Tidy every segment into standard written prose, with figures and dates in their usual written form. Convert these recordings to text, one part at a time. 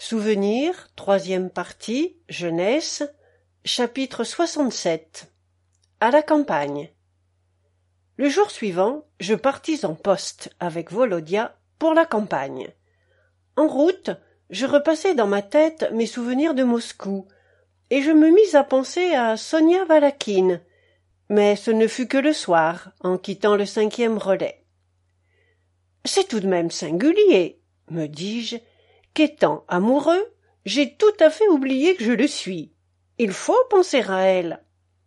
Souvenirs, troisième partie, jeunesse, chapitre 67. À la campagne. Le jour suivant, je partis en poste avec Volodya pour la campagne. En route, je repassai dans ma tête mes souvenirs de Moscou, et je me mis à penser à Sonia Valakhine, mais ce ne fut que le soir, en quittant le 5e relais. C'est tout de même singulier, me dis-je, qu'étant amoureux, j'ai tout à fait oublié que je le suis. Il faut penser à elle.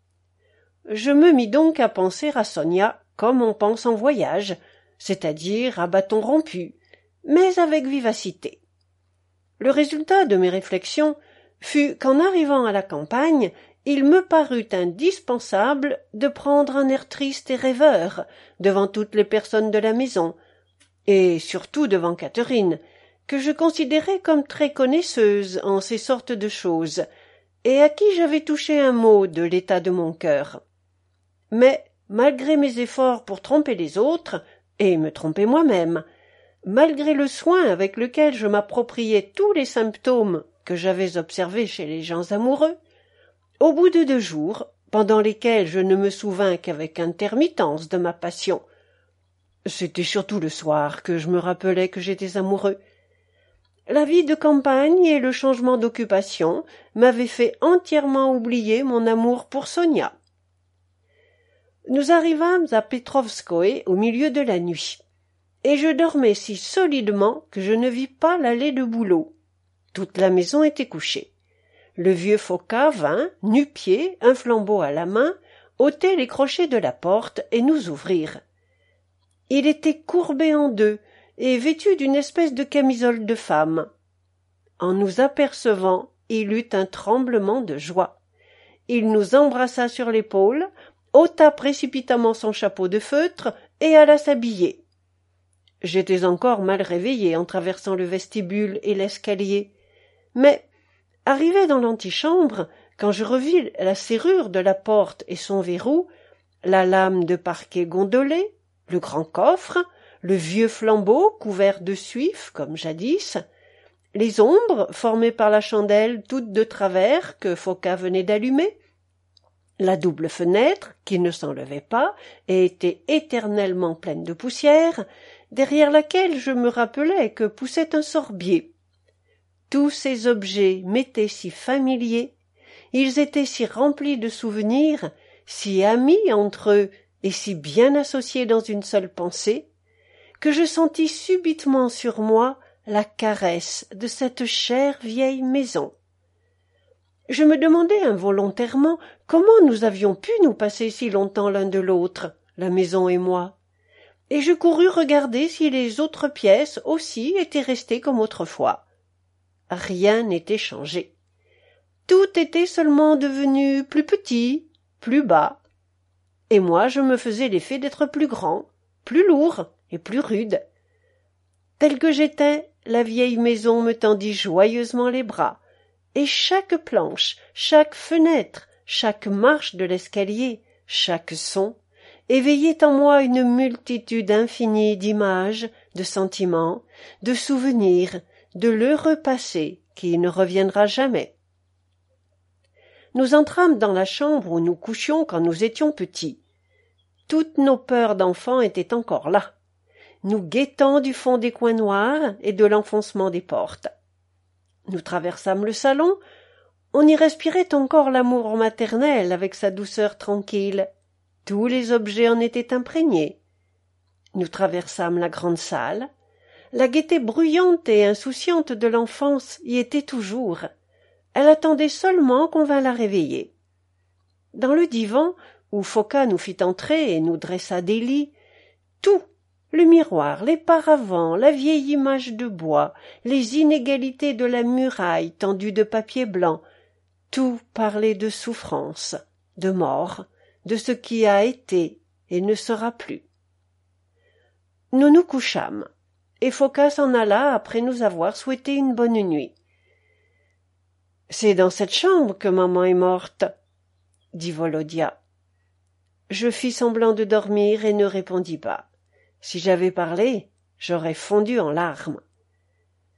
Je me mis donc à penser à Sonia comme on pense en voyage, c'est-à-dire à bâton rompu, mais avec vivacité. Le résultat de mes réflexions fut qu'en arrivant à la campagne, il me parut indispensable de prendre un air triste et rêveur devant toutes les personnes de la maison, et surtout devant Catherine, que je considérais comme très connaisseuse en ces sortes de choses, et à qui j'avais touché un mot de l'état de mon cœur. Mais, malgré mes efforts pour tromper les autres, et me tromper moi-même, malgré le soin avec lequel je m'appropriais tous les symptômes que j'avais observés chez les gens amoureux, au bout de 2 jours, pendant lesquels je ne me souvins qu'avec intermittence de ma passion, c'était surtout le soir que je me rappelais que j'étais amoureux, la vie de campagne et le changement d'occupation m'avaient fait entièrement oublier mon amour pour Sonia. Nous arrivâmes à Petrovskoe au milieu de la nuit, et je dormais si solidement que je ne vis pas l'aller de boulot. Toute la maison était couchée. Le vieux Foka vint, nu-pieds, un flambeau à la main, ôter les crochets de la porte et nous ouvrir. Il était courbé en 2 et vêtu d'une espèce de camisole de femme. En nous apercevant, il eut un tremblement de joie. Il nous embrassa sur l'épaule, ôta précipitamment son chapeau de feutre et alla s'habiller. J'étais encore mal réveillé en traversant le vestibule et l'escalier, mais, arrivé dans l'antichambre, quand je revis la serrure de la porte et son verrou, la lame de parquet gondolée, le grand coffre, le vieux flambeau couvert de suif, comme jadis, les ombres formées par la chandelle toute de travers que Foka venait d'allumer, la double fenêtre, qui ne s'enlevait pas et était éternellement pleine de poussière, derrière laquelle je me rappelais que poussait un sorbier. Tous ces objets m'étaient si familiers, ils étaient si remplis de souvenirs, si amis entre eux et si bien associés dans une seule pensée, que je sentis subitement sur moi la caresse de cette chère vieille maison. Je me demandais involontairement comment nous avions pu nous passer si longtemps l'un de l'autre, la maison et moi, et je courus regarder si les autres pièces aussi étaient restées comme autrefois. Rien n'était changé. Tout était seulement devenu plus petit, plus bas, et moi je me faisais l'effet d'être plus grand, plus lourd et plus rude. Tel que j'étais, la vieille maison me tendit joyeusement les bras, et chaque planche, chaque fenêtre, chaque marche de l'escalier, chaque son, éveillait en moi une multitude infinie d'images, de sentiments, de souvenirs, de l'heureux passé qui ne reviendra jamais. Nous entrâmes dans la chambre où nous couchions quand nous étions petits. Toutes nos peurs d'enfants étaient encore là, nous guettant du fond des coins noirs et de l'enfoncement des portes. Nous traversâmes le salon, on y respirait encore l'amour maternel avec sa douceur tranquille. Tous les objets en étaient imprégnés. Nous traversâmes la grande salle. La gaieté bruyante et insouciante de l'enfance y était toujours. Elle attendait seulement qu'on vînt la réveiller. Dans le divan, où Foka nous fit entrer et nous dressa des lits, tout, le miroir, les paravents, la vieille image de bois, les inégalités de la muraille tendue de papier blanc, tout parlait de souffrance, de mort, de ce qui a été et ne sera plus. Nous nous couchâmes, et Foka s'en alla après nous avoir souhaité une bonne nuit. « C'est dans cette chambre que maman est morte, » dit Volodya. Je fis semblant de dormir et ne répondis pas. Si j'avais parlé, j'aurais fondu en larmes.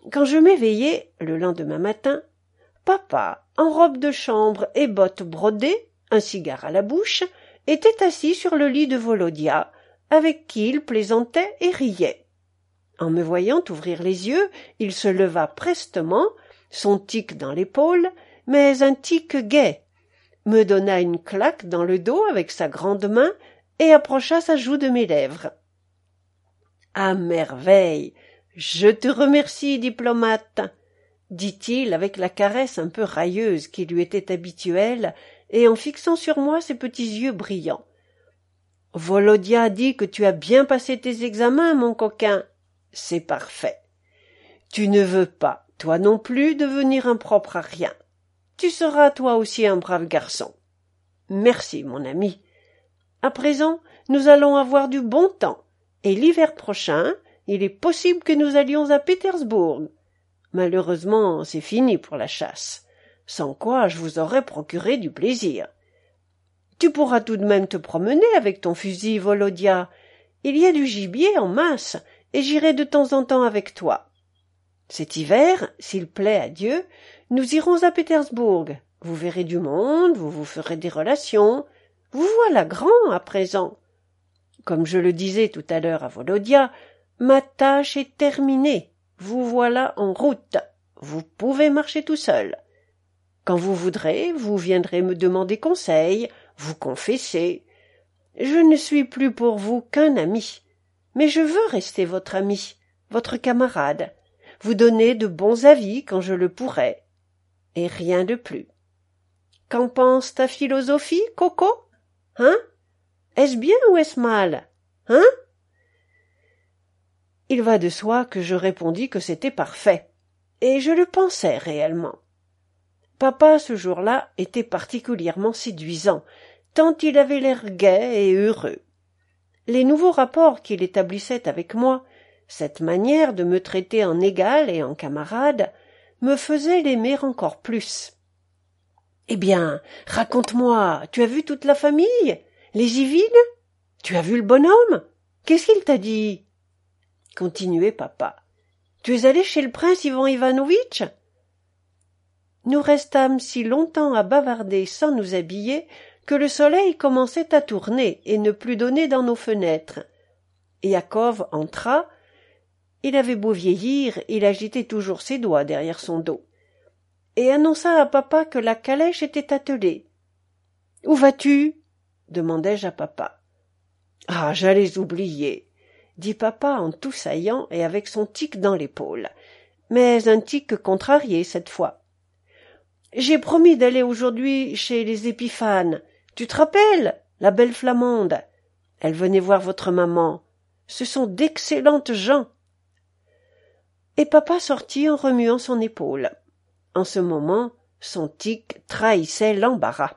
Quand je m'éveillai, le lendemain matin, papa, en robe de chambre et bottes brodées, un cigare à la bouche, était assis sur le lit de Volodia, avec qui il plaisantait et riait. En me voyant ouvrir les yeux, il se leva prestement, son tic dans l'épaule, mais un tic gai, me donna une claque dans le dos avec sa grande main et approcha sa joue de mes lèvres. « À merveille! Je te remercie, diplomate !» dit-il avec la caresse un peu railleuse qui lui était habituelle et en fixant sur moi ses petits yeux brillants. « Volodia dit que tu as bien passé tes examens, mon coquin. C'est parfait. Tu ne veux pas, toi non plus, devenir impropre à rien. Tu seras toi aussi un brave garçon. Merci, mon ami. À présent, nous allons avoir du bon temps, et l'hiver prochain, il est possible que nous allions à Pétersbourg. Malheureusement, c'est fini pour la chasse, sans quoi je vous aurais procuré du plaisir. Tu pourras tout de même te promener avec ton fusil, Volodia. Il y a du gibier en masse, et j'irai de temps en temps avec toi. Cet hiver, s'il plaît à Dieu, nous irons à Pétersbourg. Vous verrez du monde, vous vous ferez des relations. Vous voilà grand à présent. Comme je le disais tout à l'heure à Volodia, ma tâche est terminée. Vous voilà en route. Vous pouvez marcher tout seul. Quand vous voudrez, vous viendrez me demander conseil, vous confesser. Je ne suis plus pour vous qu'un ami, mais je veux rester votre ami, votre camarade, vous donner de bons avis quand je le pourrai, et rien de plus. Qu'en pense ta philosophie, Coco? Hein? Est-ce bien ou est-ce mal? Hein? Il va de soi que je répondis que c'était parfait, et je le pensais réellement. Papa, ce jour-là, était particulièrement séduisant, tant il avait l'air gai et heureux. Les nouveaux rapports qu'il établissait avec moi, cette manière de me traiter en égal et en camarade, me faisaient l'aimer encore plus. « Eh bien, raconte-moi, tu as vu toute la famille? Les Yvines? Tu as vu le bonhomme? Qu'est-ce qu'il t'a dit ?» continuait papa. « Tu es allé chez le prince Ivan Ivanovitch ?» Nous restâmes si longtemps à bavarder sans nous habiller que le soleil commençait à tourner et ne plus donner dans nos fenêtres. Yakov entra. Il avait beau vieillir, il agitait toujours ses doigts derrière son dos, et annonça à papa que la calèche était attelée. « Où vas-tu » demandai-je à papa. « Ah, j'allais oublier » dit papa en toussaillant et avec son tic dans l'épaule, mais un tic contrarié cette fois. « J'ai promis d'aller aujourd'hui chez les Épiphanes. Tu te rappelles, la belle Flamande? Elle venait voir votre maman. Ce sont d'excellentes gens. » Et papa sortit en remuant son épaule. En ce moment, son tic trahissait l'embarras.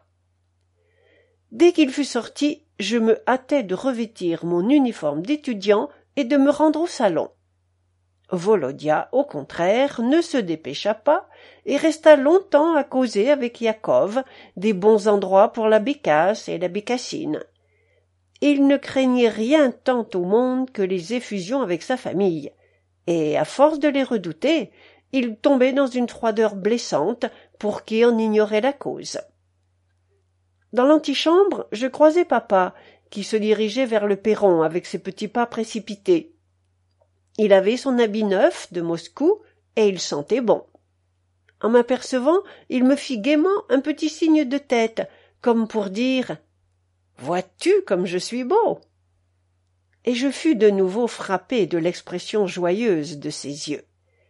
Dès qu'il fut sorti, je me hâtai de revêtir mon uniforme d'étudiant et de me rendre au salon. Volodia, au contraire, ne se dépêcha pas et resta longtemps à causer avec Yakov des bons endroits pour la bécasse et la bécassine. Il ne craignait rien tant au monde que les effusions avec sa famille, et à force de les redouter, il tombait dans une froideur blessante pour qui en ignorait la cause. Dans l'antichambre, je croisai papa, qui se dirigeait vers le perron avec ses petits pas précipités. Il avait son habit neuf de Moscou, et il sentait bon. En m'apercevant, il me fit gaiement un petit signe de tête, comme pour dire « Vois-tu comme je suis beau ?» Et je fus de nouveau frappé de l'expression joyeuse de ses yeux.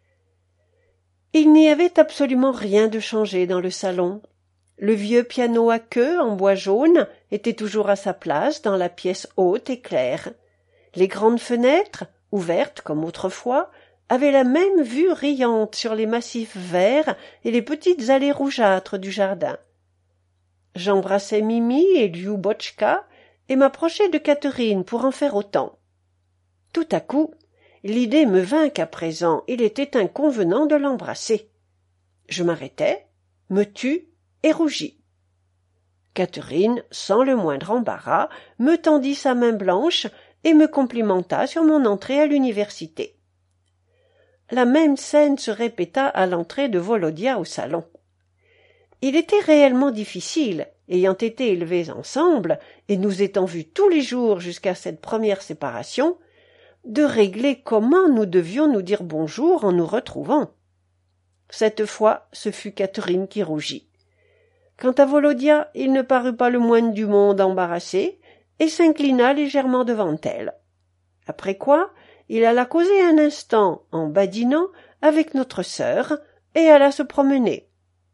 Il n'y avait absolument rien de changé dans le salon. Le vieux piano à queue en bois jaune était toujours à sa place dans la pièce haute et claire. Les grandes fenêtres, ouvertes comme autrefois, avaient la même vue riante sur les massifs verts et les petites allées rougeâtres du jardin. J'embrassai Mimi et Liubotchka et m'approchai de Catherine pour en faire autant. Tout à coup, l'idée me vint qu'à présent il était inconvenant de l'embrasser. Je m'arrêtai, me tus et rougis. Catherine, sans le moindre embarras, me tendit sa main blanche et me complimenta sur mon entrée à l'université. la même scène se répéta à l'entrée de Volodya au salon. Il était réellement difficile, ayant été élevés ensemble, et nous étant vus tous les jours jusqu'à cette première séparation, de régler comment nous devions nous dire bonjour en nous retrouvant. Cette fois, ce fut Catherine qui rougit. Quant à Volodya, il ne parut pas le moins du monde embarrassé, et s'inclina légèrement devant elle. Après quoi, il alla causer un instant, en badinant, avec notre sœur, et alla se promener.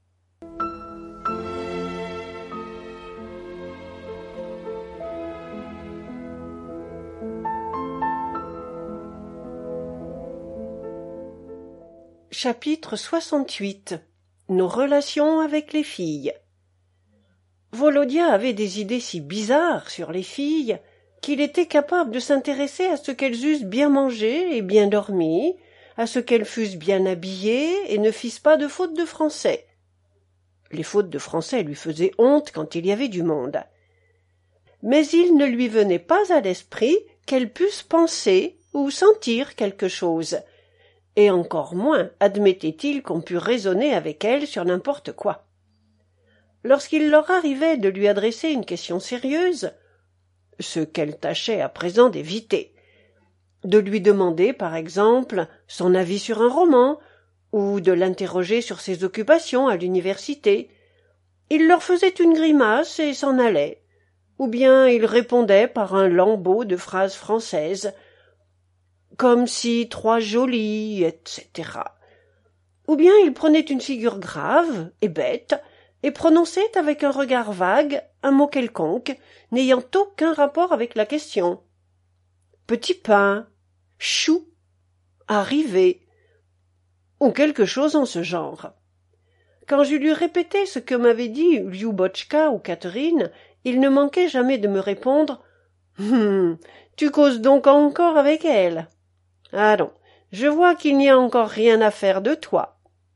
Chapitre 68. Nos relations avec les filles. Volodya avait des idées si bizarres sur les filles qu'il était capable de s'intéresser à ce qu'elles eussent bien mangé et bien dormi, à ce qu'elles fussent bien habillées et ne fissent pas de fautes de français. Les fautes de français lui faisaient honte quand il y avait du monde. Mais il ne lui venait pas à l'esprit qu'elles pussent penser ou sentir quelque chose, et encore moins admettait-il qu'on pût raisonner avec elles sur n'importe quoi. Lorsqu'il leur arrivait de lui adresser une question sérieuse, ce qu'elle tâchait à présent d'éviter, de lui demander, par exemple, son avis sur un roman, ou de l'interroger sur ses occupations à l'université, il leur faisait une grimace et s'en allait, ou bien il répondait par un lambeau de phrases françaises, comme si trois jolies, etc. Ou bien il prenait une figure grave et bête, et prononçait avec un regard vague un mot quelconque, n'ayant aucun rapport avec la question. Petit pain, chou, arrivé, ou quelque chose en ce genre. Quand je lui répétais ce que m'avait dit Lyubotchka ou Catherine, il ne manquait jamais de me répondre « Tu causes donc encore avec elle ?»« Ah non, je vois qu'il n'y a encore rien à faire de toi. »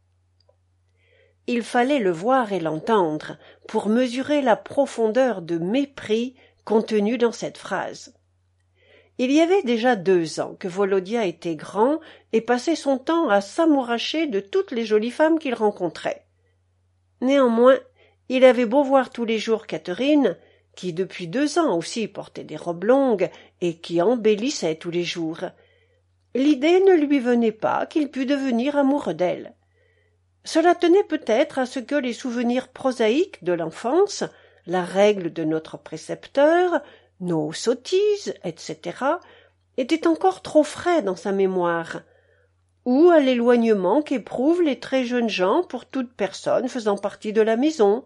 Il fallait le voir et l'entendre pour mesurer la profondeur de mépris contenue dans cette phrase. Il y avait déjà 2 ans que Volodya était grand et passait son temps à s'amouracher de toutes les jolies femmes qu'il rencontrait. Néanmoins, il avait beau voir tous les jours Catherine, qui depuis 2 ans aussi portait des robes longues et qui embellissait tous les jours. L'idée ne lui venait pas qu'il pût devenir amoureux d'elle. Cela tenait peut-être à ce que les souvenirs prosaïques de l'enfance, la règle de notre précepteur, nos sottises, etc., étaient encore trop frais dans sa mémoire, ou à l'éloignement qu'éprouvent les très jeunes gens pour toute personne faisant partie de la maison,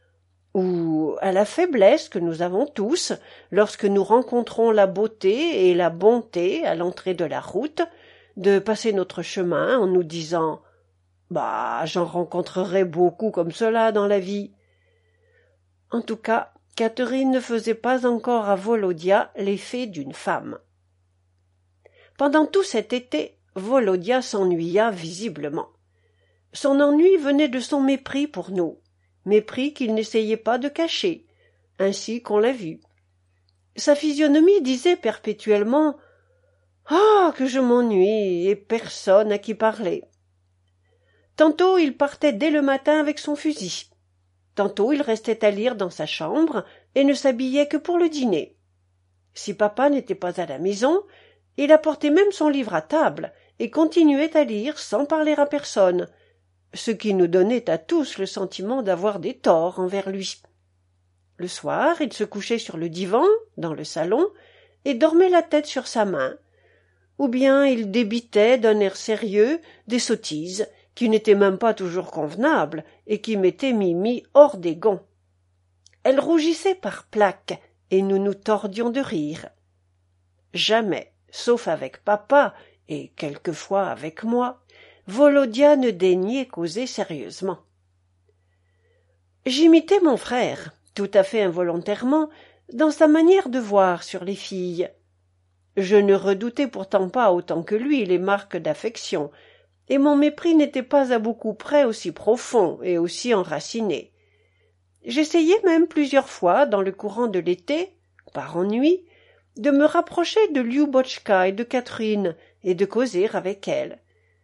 ou à la faiblesse que nous avons tous lorsque nous rencontrons la beauté et la bonté à l'entrée de la route, de passer notre chemin en nous disant « Bah, j'en rencontrerai beaucoup comme cela dans la vie. » En tout cas, Catherine ne faisait pas encore à Volodya l'effet d'une femme. Pendant tout cet été, Volodya s'ennuya visiblement. Son ennui venait de son mépris pour nous, mépris qu'il n'essayait pas de cacher, ainsi qu'on l'a vu. Sa physionomie disait perpétuellement « Ah, que je m'ennuie, et personne à qui parler. » Tantôt il partait dès le matin avec son fusil. Tantôt il restait à lire dans sa chambre et ne s'habillait que pour le dîner. Si papa n'était pas à la maison, il apportait même son livre à table et continuait à lire sans parler à personne, ce qui nous donnait à tous le sentiment d'avoir des torts envers lui. Le soir, il se couchait sur le divan, dans le salon, et dormait la tête sur sa main, ou bien il débitait d'un air sérieux des sottises, qui n'étaient même pas toujours convenables et qui mettaient Mimi hors des gonds. Elle rougissait par plaques, et nous nous tordions de rire. Jamais, sauf avec papa, et quelquefois avec moi, Volodya ne daignait causer sérieusement. J'imitais mon frère, tout à fait involontairement, dans sa manière de voir sur les filles. Je ne redoutais pourtant pas autant que lui les marques d'affection, et mon mépris n'était pas à beaucoup près aussi profond et aussi enraciné. J'essayais même plusieurs fois, dans le courant de l'été, par ennui, de me rapprocher de Lyubotchka et de Catherine, et de causer avec elles.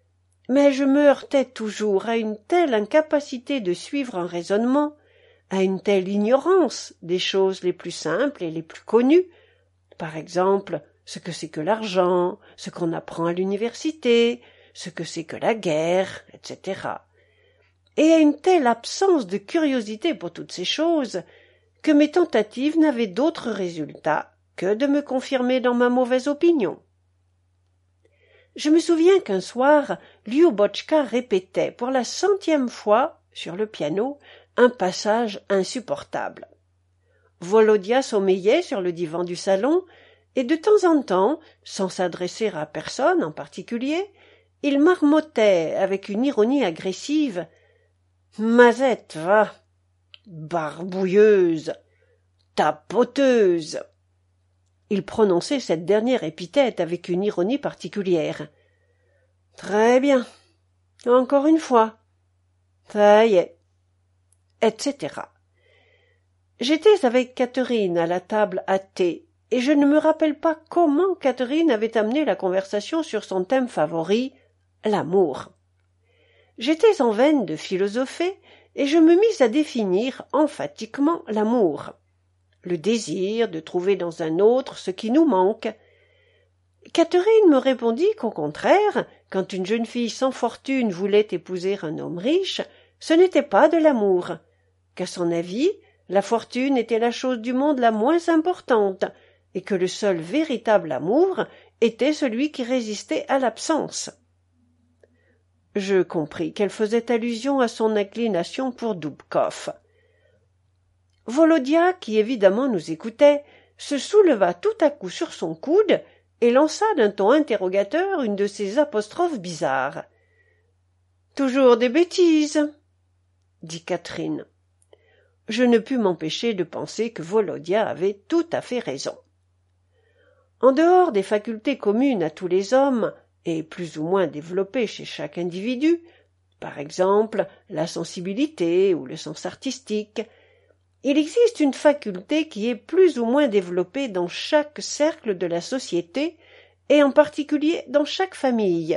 Mais je me heurtais toujours à une telle incapacité de suivre un raisonnement, à une telle ignorance des choses les plus simples et les plus connues, par exemple ce que c'est que l'argent, ce qu'on apprend à l'université, ce que c'est que la guerre, etc. Et à une telle absence de curiosité pour toutes ces choses, que mes tentatives n'avaient d'autre résultat que de me confirmer dans ma mauvaise opinion. Je me souviens qu'un soir, Lyubotchka répétait pour la 100e fois, sur le piano, un passage insupportable. Volodia sommeillait sur le divan du salon, et de temps en temps, sans s'adresser à personne en particulier, il marmottait avec une ironie agressive « Mazette, va, barbouilleuse, tapoteuse !» Il prononçait cette dernière épithète avec une ironie particulière. « Très bien, encore une fois, ça y est, etc. » J'étais avec Catherine à la table à thé, et je ne me rappelle pas comment Catherine avait amené la conversation sur son thème favori, l'amour. J'étais en veine de philosopher, et je me mis à définir emphatiquement l'amour. Le désir de trouver dans un autre ce qui nous manque. Catherine me répondit qu'au contraire, quand une jeune fille sans fortune voulait épouser un homme riche, ce n'était pas de l'amour, qu'à son avis, la fortune était la chose du monde la moins importante, et que le seul véritable amour était celui qui résistait à l'absence. Je compris qu'elle faisait allusion à son inclination pour Doubkov. Volodia, qui évidemment nous écoutait, se souleva tout à coup sur son coude et lança d'un ton interrogateur une de ces apostrophes bizarres. « Toujours des bêtises !» dit Catherine. Je ne pus m'empêcher de penser que Volodia avait tout à fait raison. En dehors des facultés communes à tous les hommes, et plus ou moins développées chez chaque individu, par exemple la sensibilité ou le sens artistique, il existe une faculté qui est plus ou moins développée dans chaque cercle de la société et en particulier dans chaque famille.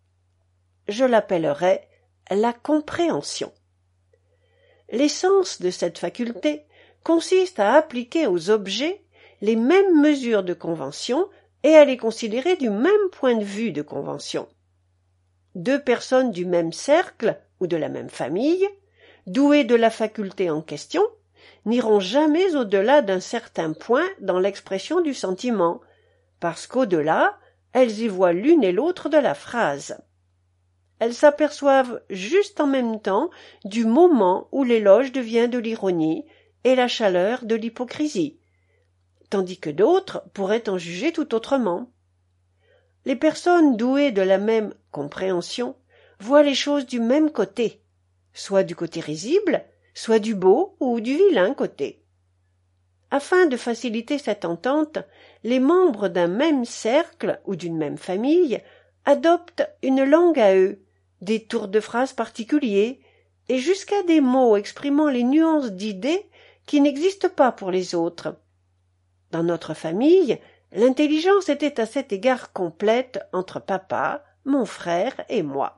Je l'appellerais la compréhension. L'essence de cette faculté consiste à appliquer aux objets les mêmes mesures de convention et à les considérer du même point de vue de convention. Deux personnes du même cercle ou de la même famille, douées de la faculté en question, n'iront jamais au-delà d'un certain point dans l'expression du sentiment, parce qu'au-delà, elles y voient l'une et l'autre de la phrase. Elles s'aperçoivent juste en même temps du moment où l'éloge devient de l'ironie et la chaleur de l'hypocrisie, tandis que d'autres pourraient en juger tout autrement. Les personnes douées de la même compréhension voient les choses du même côté, soit du côté risible, soit du beau ou du vilain côté. Afin de faciliter cette entente, les membres d'un même cercle ou d'une même famille adoptent une langue à eux, des tours de phrases particuliers, et jusqu'à des mots exprimant les nuances d'idées qui n'existent pas pour les autres. Dans notre famille, l'intelligence était à cet égard complète entre papa, mon frère et moi.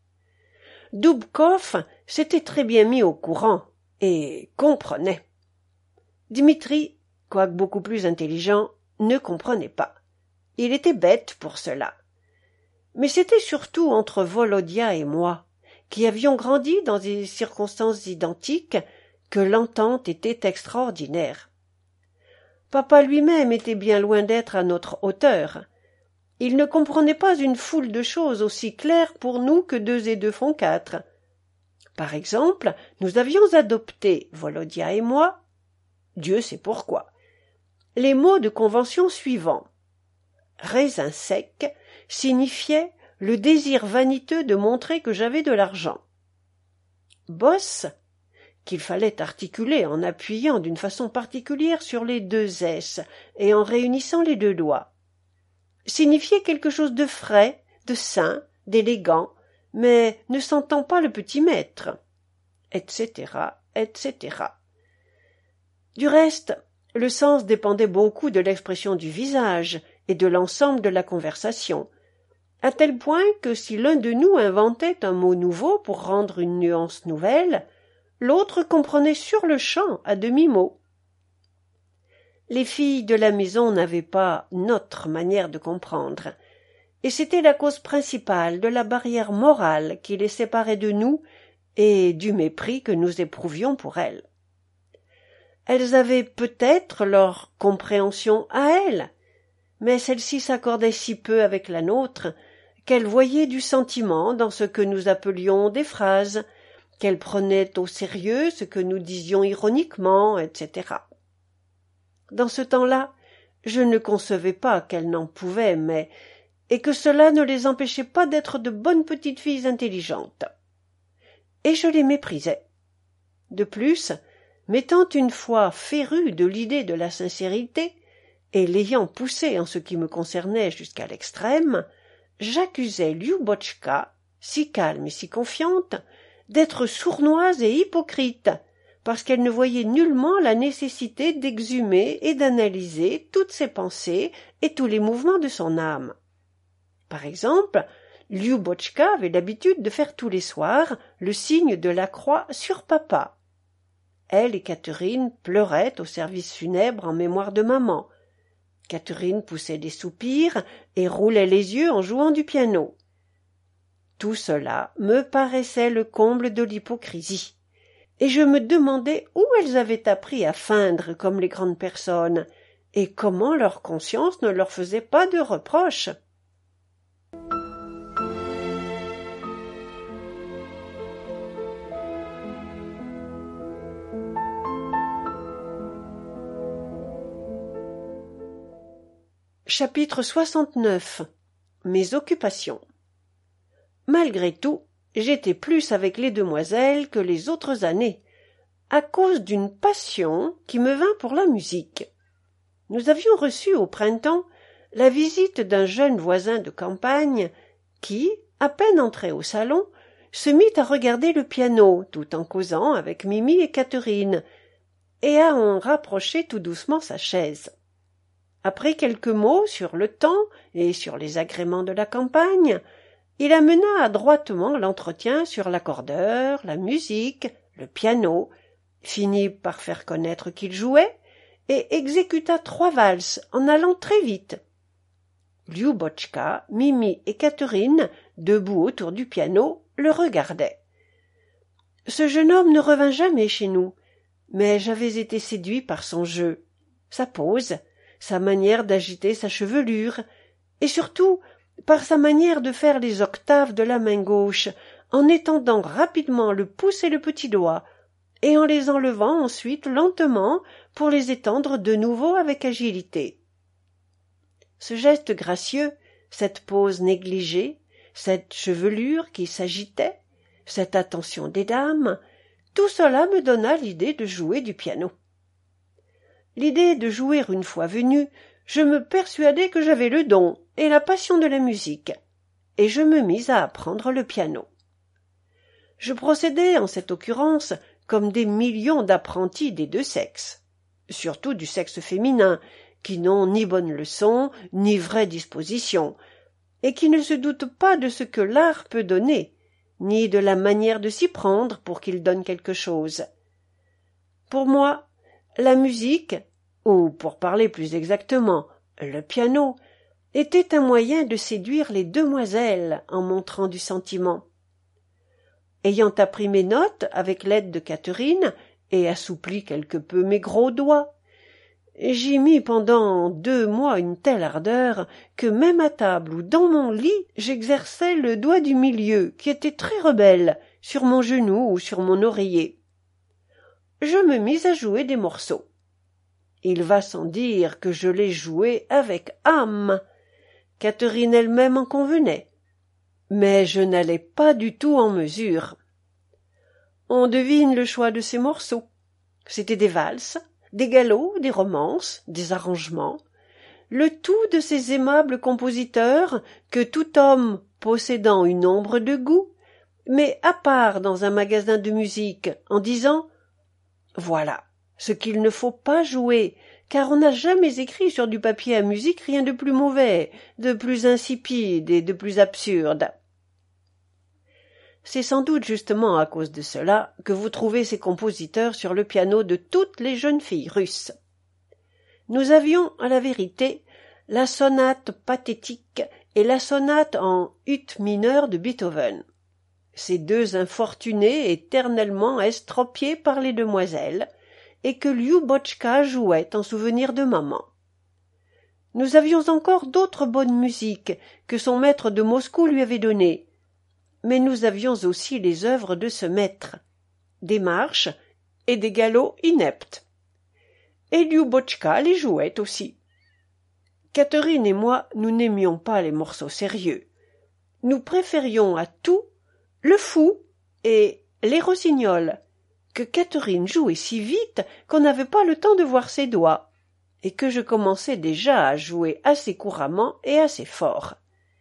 Doubkov s'était très bien mis au courant et comprenait. Dimitri, quoique beaucoup plus intelligent, ne comprenait pas. Il était bête pour cela. Mais c'était surtout entre Volodia et moi, qui avions grandi dans des circonstances identiques, que l'entente était extraordinaire. Papa lui-même était bien loin d'être à notre hauteur. Il ne comprenait pas une foule de choses aussi claires pour nous que 2 et 2 font 4. Par exemple, nous avions adopté, Volodia et moi, Dieu sait pourquoi, les mots de convention suivants. Raisin sec signifiait le désir vaniteux de montrer que j'avais de l'argent. Bosse, qu'il fallait articuler en appuyant d'une façon particulière sur les 2 S et en réunissant les 2 doigts, signifiait quelque chose de frais, de sain, d'élégant, mais ne sentant pas le petit maître, etc., etc. Du reste, le sens dépendait beaucoup de l'expression du visage et de l'ensemble de la conversation, à tel point que si l'un de nous inventait un mot nouveau pour rendre une nuance nouvelle, l'autre comprenait sur-le-champ à demi-mot. Les filles de la maison n'avaient pas notre manière de comprendre, et c'était la cause principale de la barrière morale qui les séparait de nous et du mépris que nous éprouvions pour elles. Elles avaient peut-être leur compréhension à elles, mais celle-ci s'accordait si peu avec la nôtre qu'elles voyaient du sentiment dans ce que nous appelions des phrases, qu'elles prenaient au sérieux ce que nous disions ironiquement, etc. Dans ce temps-là, je ne concevais pas qu'elles n'en pouvaient, et que cela ne les empêchait pas d'être de bonnes petites filles intelligentes. Et je les méprisais. De plus, m'étant une fois férue de l'idée de la sincérité, et l'ayant poussée en ce qui me concernait jusqu'à l'extrême, j'accusais Lyubotchka, si calme et si confiante, d'être sournoise et hypocrite, parce qu'elle ne voyait nullement la nécessité d'exhumer et d'analyser toutes ses pensées et tous les mouvements de son âme. Par exemple, Lyubotchka avait l'habitude de faire tous les soirs le signe de la croix sur papa. Elle et Catherine pleuraient au service funèbre en mémoire de maman. Catherine poussait des soupirs et roulait les yeux en jouant du piano. Tout cela me paraissait le comble de l'hypocrisie, et je me demandais où elles avaient appris à feindre comme les grandes personnes, et comment leur conscience ne leur faisait pas de reproches. Chapitre 69. Mes occupations. Malgré tout, j'étais plus avec les demoiselles que les autres années, à cause d'une passion qui me vint pour la musique. Nous avions reçu au printemps la visite d'un jeune voisin de campagne qui, à peine entré au salon, se mit à regarder le piano tout en causant avec Mimi et Catherine, et à en rapprocher tout doucement sa chaise. Après quelques mots sur le temps et sur les agréments de la campagne, il amena adroitement l'entretien sur l'accordeur, la musique, le piano, finit par faire connaître qu'il jouait, et exécuta 3 valses en allant très vite. Lyubotchka, Mimi et Catherine, debout autour du piano, le regardaient. Ce jeune homme ne revint jamais chez nous, mais j'avais été séduit par son jeu, sa pose, sa manière d'agiter sa chevelure, et surtout par sa manière de faire les octaves de la main gauche, en étendant rapidement le pouce et le petit doigt, et en les enlevant ensuite lentement pour les étendre de nouveau avec agilité. Ce geste gracieux, cette pose négligée, cette chevelure qui s'agitait, cette attention des dames, tout cela me donna l'idée de jouer du piano. L'idée de jouer une fois venue, je me persuadai que j'avais le don et la passion de la musique, et je me mis à apprendre le piano. Je procédais en cette occurrence comme des millions d'apprentis des 2 sexes, surtout du sexe féminin, qui n'ont ni bonne leçon, ni vraie disposition, et qui ne se doutent pas de ce que l'art peut donner, ni de la manière de s'y prendre pour qu'il donne quelque chose. Pour moi, la musique, ou pour parler plus exactement, le piano, était un moyen de séduire les demoiselles en montrant du sentiment. Ayant appris mes notes avec l'aide de Catherine et assoupli quelque peu mes gros doigts, j'y mis pendant 2 mois une telle ardeur que même à table ou dans mon lit j'exerçais le doigt du milieu qui était très rebelle sur mon genou ou sur mon oreiller. Je me mis à jouer des morceaux. Il va sans dire que je les jouais avec âme. Catherine elle-même en convenait. Mais je n'allais pas du tout en mesure. On devine le choix de ces morceaux. C'étaient des valses, des galops, des romances, des arrangements, le tout de ces aimables compositeurs que tout homme possédant une ombre de goût met à part dans un magasin de musique en disant « Voilà ce qu'il ne faut pas jouer, car on n'a jamais écrit sur du papier à musique rien de plus mauvais, de plus insipide et de plus absurde. C'est sans doute justement à cause de cela que vous trouvez ces compositeurs sur le piano de toutes les jeunes filles russes. Nous avions, à la vérité, la sonate pathétique et la sonate en ut mineur de Beethoven. Ces deux infortunés éternellement estropiés par les demoiselles, et que Lyubotchka jouait en souvenir de maman. Nous avions encore d'autres bonnes musiques que son maître de Moscou lui avait données, mais nous avions aussi les œuvres de ce maître, des marches et des galops ineptes. Et Lyubotchka les jouait aussi. Catherine et moi, nous n'aimions pas les morceaux sérieux. Nous préférions à tout le fou et les rossignols, que Catherine jouait si vite qu'on n'avait pas le temps de voir ses doigts, et que je commençais déjà à jouer assez couramment et assez fort.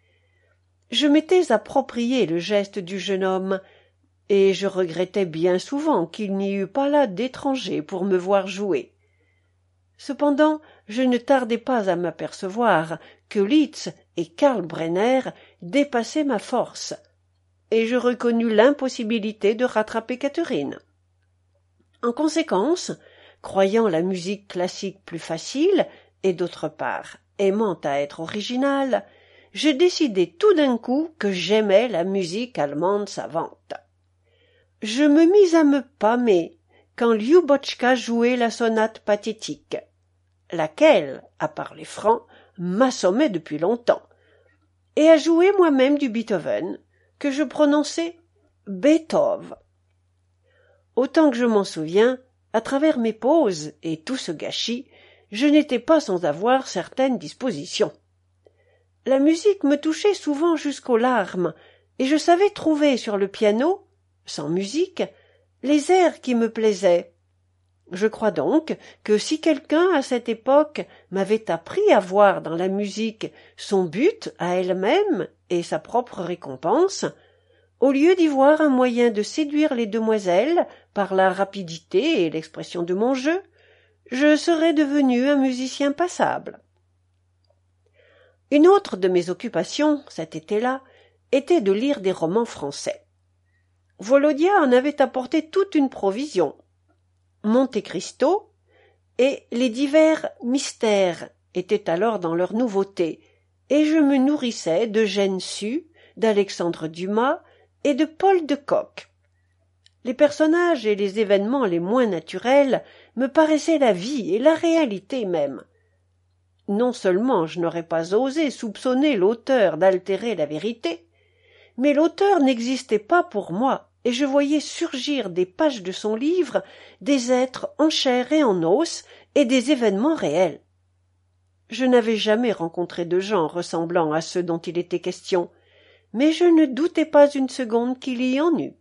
Je m'étais approprié le geste du jeune homme, et je regrettais bien souvent qu'il n'y eût pas là d'étrangers pour me voir jouer. Cependant, je ne tardai pas à m'apercevoir que Liszt et Kalkbrenner dépassaient ma force, et je reconnus l'impossibilité de rattraper Catherine. En conséquence, croyant la musique classique plus facile, et d'autre part aimant à être originale, je décidai tout d'un coup que j'aimais la musique allemande savante. Je me mis à me pâmer quand Lyubotchka jouait la sonate pathétique, laquelle, à parler franc, m'assommait depuis longtemps, et à jouer moi-même du Beethoven, que je prononçais Beethoven. Autant que je m'en souviens, à travers mes pauses et tout ce gâchis, je n'étais pas sans avoir certaines dispositions. La musique me touchait souvent jusqu'aux larmes, et je savais trouver sur le piano, sans musique, les airs qui me plaisaient. Je crois donc que si quelqu'un, à cette époque, m'avait appris à voir dans la musique son but à elle-même et sa propre récompense, au lieu d'y voir un moyen de séduire les demoiselles par la rapidité et l'expression de mon jeu, je serais devenu un musicien passable. Une autre de mes occupations, cet été-là, était de lire des romans français. Volodya en avait apporté toute une provision. Monte Cristo et les divers mystères étaient alors dans leur nouveauté, et je me nourrissais d'Eugène Sue, d'Alexandre Dumas et de Paul de Kock. Les personnages et les événements les moins naturels me paraissaient la vie et la réalité même. Non seulement je n'aurais pas osé soupçonner l'auteur d'altérer la vérité, mais l'auteur n'existait pas pour moi, et je voyais surgir des pages de son livre des êtres en chair et en os et des événements réels. Je n'avais jamais rencontré de gens ressemblant à ceux dont il était question, mais je ne doutais pas une seconde qu'il y en eût.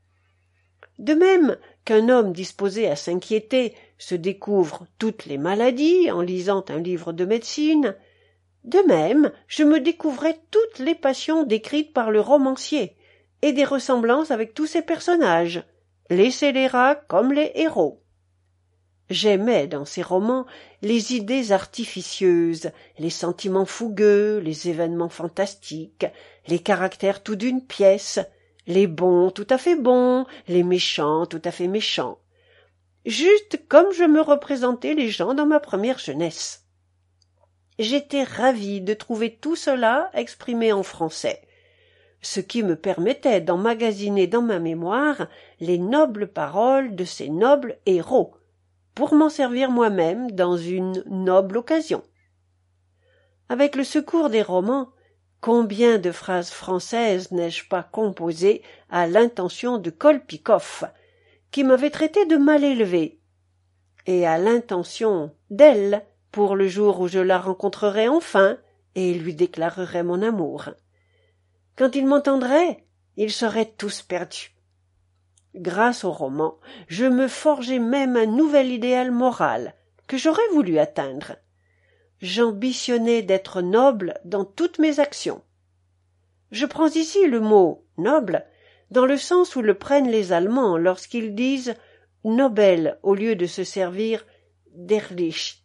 De même qu'un homme disposé à s'inquiéter se découvre toutes les maladies en lisant un livre de médecine, de même je me découvrais toutes les passions décrites par le romancier, et des ressemblances avec tous ces personnages, les scélérats comme les héros. J'aimais dans ces romans les idées artificieuses, les sentiments fougueux, les événements fantastiques, les caractères tout d'une pièce, les bons tout à fait bons, les méchants tout à fait méchants, juste comme je me représentais les gens dans ma première jeunesse. J'étais ravie de trouver tout cela exprimé en français, ce qui me permettait d'emmagasiner dans ma mémoire les nobles paroles de ces nobles héros, pour m'en servir moi-même dans une noble occasion. Avec le secours des romans, combien de phrases françaises n'ai-je pas composées à l'intention de Kolpikoff, qui m'avait traité de mal élevé, et à l'intention d'elle, pour le jour où je la rencontrerai enfin et lui déclarerai mon amour. Quand ils m'entendraient, ils seraient tous perdus. Grâce au roman, je me forgeai même un nouvel idéal moral que j'aurais voulu atteindre. J'ambitionnais d'être noble dans toutes mes actions. Je prends ici le mot « noble » dans le sens où le prennent les Allemands lorsqu'ils disent « Nobel » au lieu de se servir d'« Ehrlich ».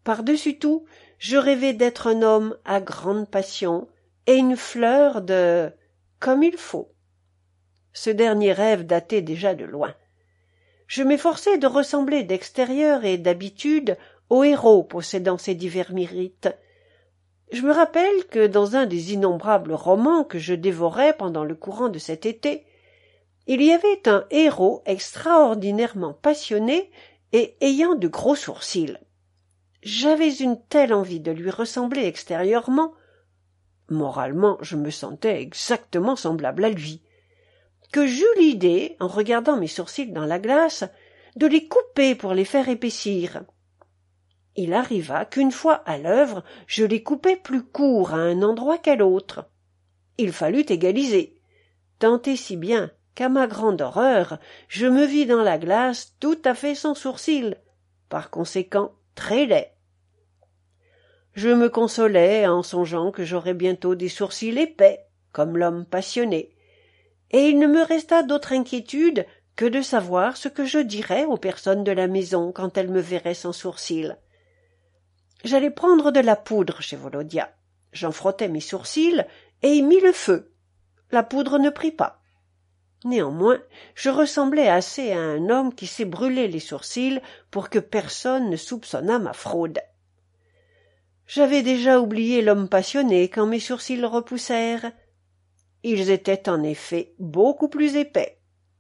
Par-dessus tout, je rêvais d'être un homme à grande passion et une fleur de comme il faut. Ce dernier rêve datait déjà de loin. Je m'efforçais de ressembler d'extérieur et d'habitude au héros possédant ces divers mérites. Je me rappelle que dans un des innombrables romans que je dévorais pendant le courant de cet été, il y avait un héros extraordinairement passionné et ayant de gros sourcils. J'avais une telle envie de lui ressembler extérieurement, moralement je me sentais exactement semblable à lui, que j'eus l'idée, en regardant mes sourcils dans la glace, de les couper pour les faire épaissir. Il arriva qu'une fois à l'œuvre, je les coupai plus courts à un endroit qu'à l'autre. Il fallut égaliser, tant et si bien qu'à ma grande horreur, je me vis dans la glace tout à fait sans sourcils, par conséquent très laid. Je me consolais en songeant que j'aurais bientôt des sourcils épais, comme l'homme passionné, et il ne me resta d'autre inquiétude que de savoir ce que je dirais aux personnes de la maison quand elles me verraient sans sourcils. J'allais prendre de la poudre chez Volodya. J'en frottai mes sourcils et y mis le feu. La poudre ne prit pas. Néanmoins, je ressemblais assez à un homme qui s'est brûlé les sourcils pour que personne ne soupçonnât ma fraude. J'avais déjà oublié l'homme passionné quand mes sourcils repoussèrent. Ils étaient en effet beaucoup plus épais.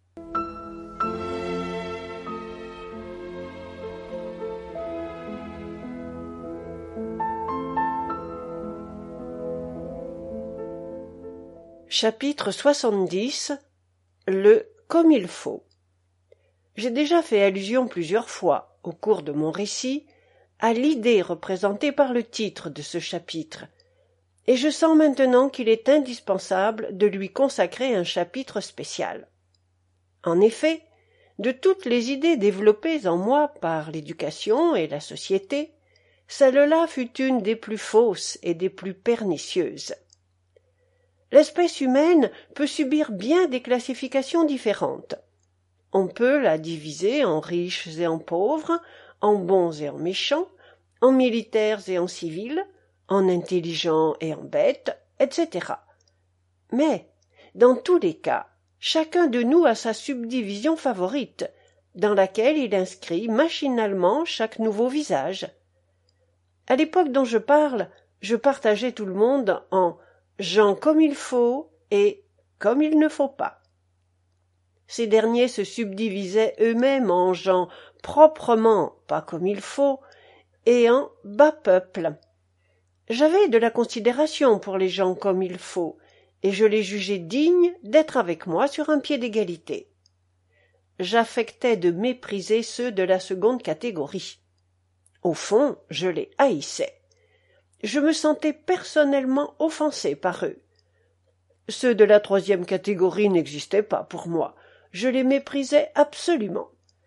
Chapitre 70. Le comme il faut. J'ai déjà fait allusion plusieurs fois, au cours de mon récit, à l'idée représentée par le titre de ce chapitre, et je sens maintenant qu'il est indispensable de lui consacrer un chapitre spécial. En effet, de toutes les idées développées en moi par l'éducation et la société, celle-là fut une des plus fausses et des plus pernicieuses. L'espèce humaine peut subir bien des classifications différentes. On peut la diviser en riches et en pauvres, en bons et en méchants, en militaires et en civils, en intelligents et en bêtes, etc. Mais, dans tous les cas, chacun de nous a sa subdivision favorite, dans laquelle il inscrit machinalement chaque nouveau visage. À l'époque dont je parle, je partageais tout le monde en gens comme il faut et comme il ne faut pas. Ces derniers se subdivisaient eux-mêmes en gens proprement pas comme il faut et en bas peuple. J'avais de la considération pour les gens comme il faut, et je les jugeais dignes d'être avec moi sur un pied d'égalité. J'affectais de mépriser ceux de la seconde catégorie. Au fond, je les haïssais. Je me sentais personnellement offensé par eux. Ceux de la troisième catégorie n'existaient pas pour moi. Je les méprisais absolument.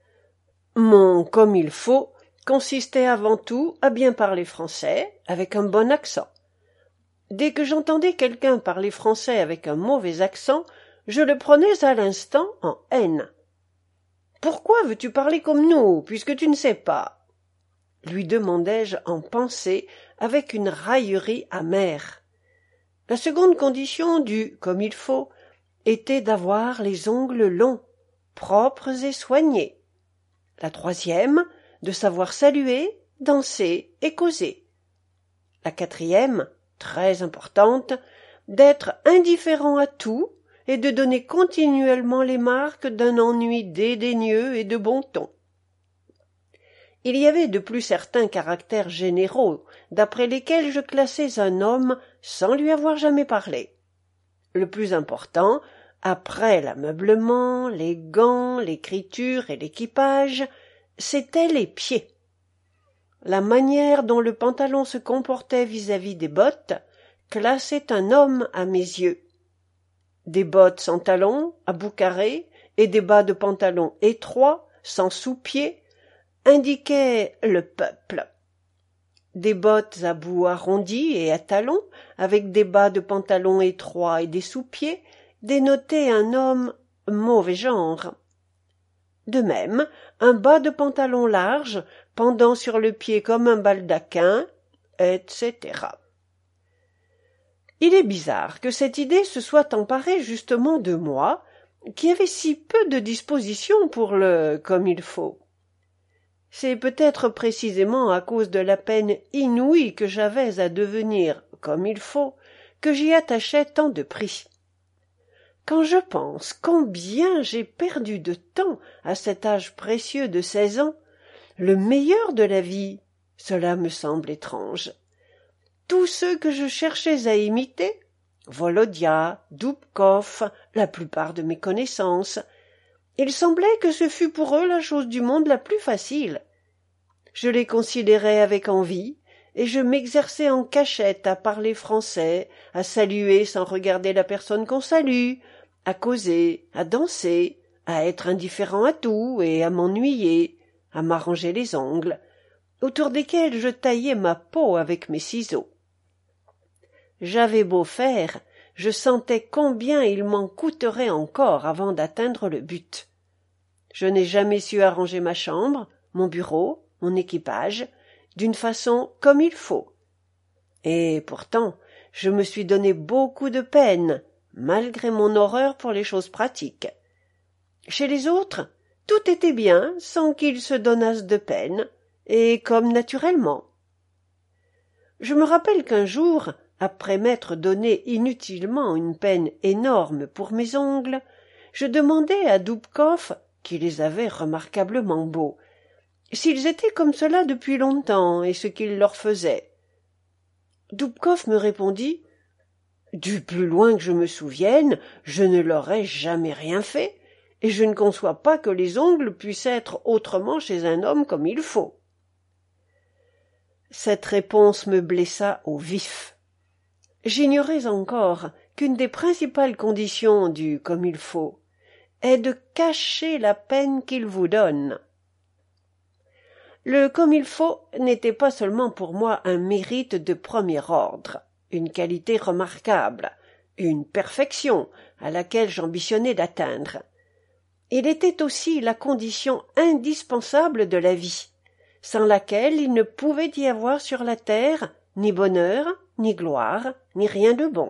Mon comme il faut consistait avant tout à bien parler français avec un bon accent. Dès que j'entendais quelqu'un parler français avec un mauvais accent, je le prenais à l'instant en haine. « Pourquoi veux-tu parler comme nous, puisque tu ne sais pas ?» lui demandai-je en pensée avec une raillerie amère. La seconde condition du « comme il faut » était d'avoir les ongles longs, propres et soignés. La troisième, de savoir saluer, danser et causer. La quatrième, très importante, d'être indifférent à tout et de donner continuellement les marques d'un ennui dédaigneux et de bon ton. Il y avait de plus certains caractères généraux, d'après lesquels je classais un homme sans lui avoir jamais parlé. Le plus important, après l'ameublement, les gants, l'écriture et l'équipage, c'étaient les pieds. La manière dont le pantalon se comportait vis-à-vis des bottes classait un homme à mes yeux. Des bottes sans talons, à bout carré, et des bas de pantalon étroits, sans sous-pieds, indiquaient le peuple. Des bottes à bout arrondi et à talons, avec des bas de pantalon étroits et des sous-pieds, dénotaient un homme mauvais genre. De même, un bas de pantalon large pendant sur le pied comme un baldaquin, etc. Il est bizarre que cette idée se soit emparée justement de moi, qui avait si peu de disposition pour le comme il faut. C'est peut-être précisément à cause de la peine inouïe que j'avais à devenir comme il faut que j'y attachais tant de prix. Quand je pense combien j'ai perdu de temps à cet âge précieux de 16 ans, le meilleur de la vie, cela me semble étrange. Tous ceux que je cherchais à imiter, Volodia, Dubkov, la plupart de mes connaissances, il semblait que ce fût pour eux la chose du monde la plus facile. Je les considérais avec envie, et je m'exerçais en cachette à parler français, à saluer sans regarder la personne qu'on salue, à causer, à danser, à être indifférent à tout et à m'ennuyer, à m'arranger les ongles, autour desquels je taillais ma peau avec mes ciseaux. J'avais beau faire, je sentais combien il m'en coûterait encore avant d'atteindre le but. Je n'ai jamais su arranger ma chambre, mon bureau, mon équipage, d'une façon comme il faut. Et pourtant, je me suis donné beaucoup de peine, malgré mon horreur pour les choses pratiques. Chez les autres, tout était bien sans qu'ils se donnassent de peine, et comme naturellement. Je me rappelle qu'un jour, après m'être donné inutilement une peine énorme pour mes ongles, je demandai à Dubkov, qui les avait remarquablement beaux, s'ils étaient comme cela depuis longtemps et ce qu'il leur faisait. Dubkov me répondit « Du plus loin que je me souvienne, je ne leur ai jamais rien fait, et je ne conçois pas que les ongles puissent être autrement chez un homme comme il faut. » Cette réponse me blessa au vif. J'ignorais encore qu'une des principales conditions du « comme il faut » est de cacher la peine qu'il vous donne. Le « comme il faut » n'était pas seulement pour moi un mérite de premier ordre, une qualité remarquable, une perfection à laquelle j'ambitionnais d'atteindre. Il était aussi la condition indispensable de la vie, sans laquelle il ne pouvait y avoir sur la terre ni bonheur, ni gloire, ni rien de bon.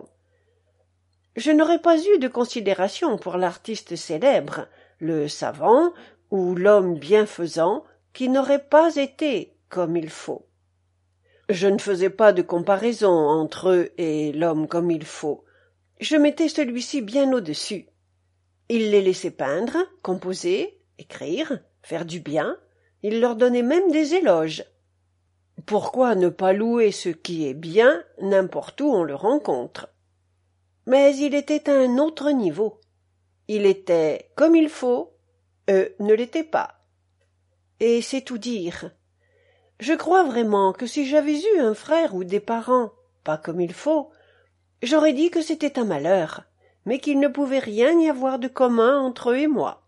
Je n'aurais pas eu de considération pour l'artiste célèbre, le savant ou l'homme bienfaisant qui n'aurait pas été comme il faut. Je ne faisais pas de comparaison entre eux et l'homme comme il faut. Je mettais celui-ci bien au-dessus. Il les laissait peindre, composer, écrire, faire du bien. Il leur donnait même des éloges. Pourquoi ne pas louer ce qui est bien n'importe où on le rencontre? Mais il était à un autre niveau. Il était comme il faut, eux ne l'étaient pas. Et c'est tout dire. Je crois vraiment que si j'avais eu un frère ou des parents pas comme il faut, j'aurais dit que c'était un malheur, mais qu'il ne pouvait rien y avoir de commun entre eux et moi.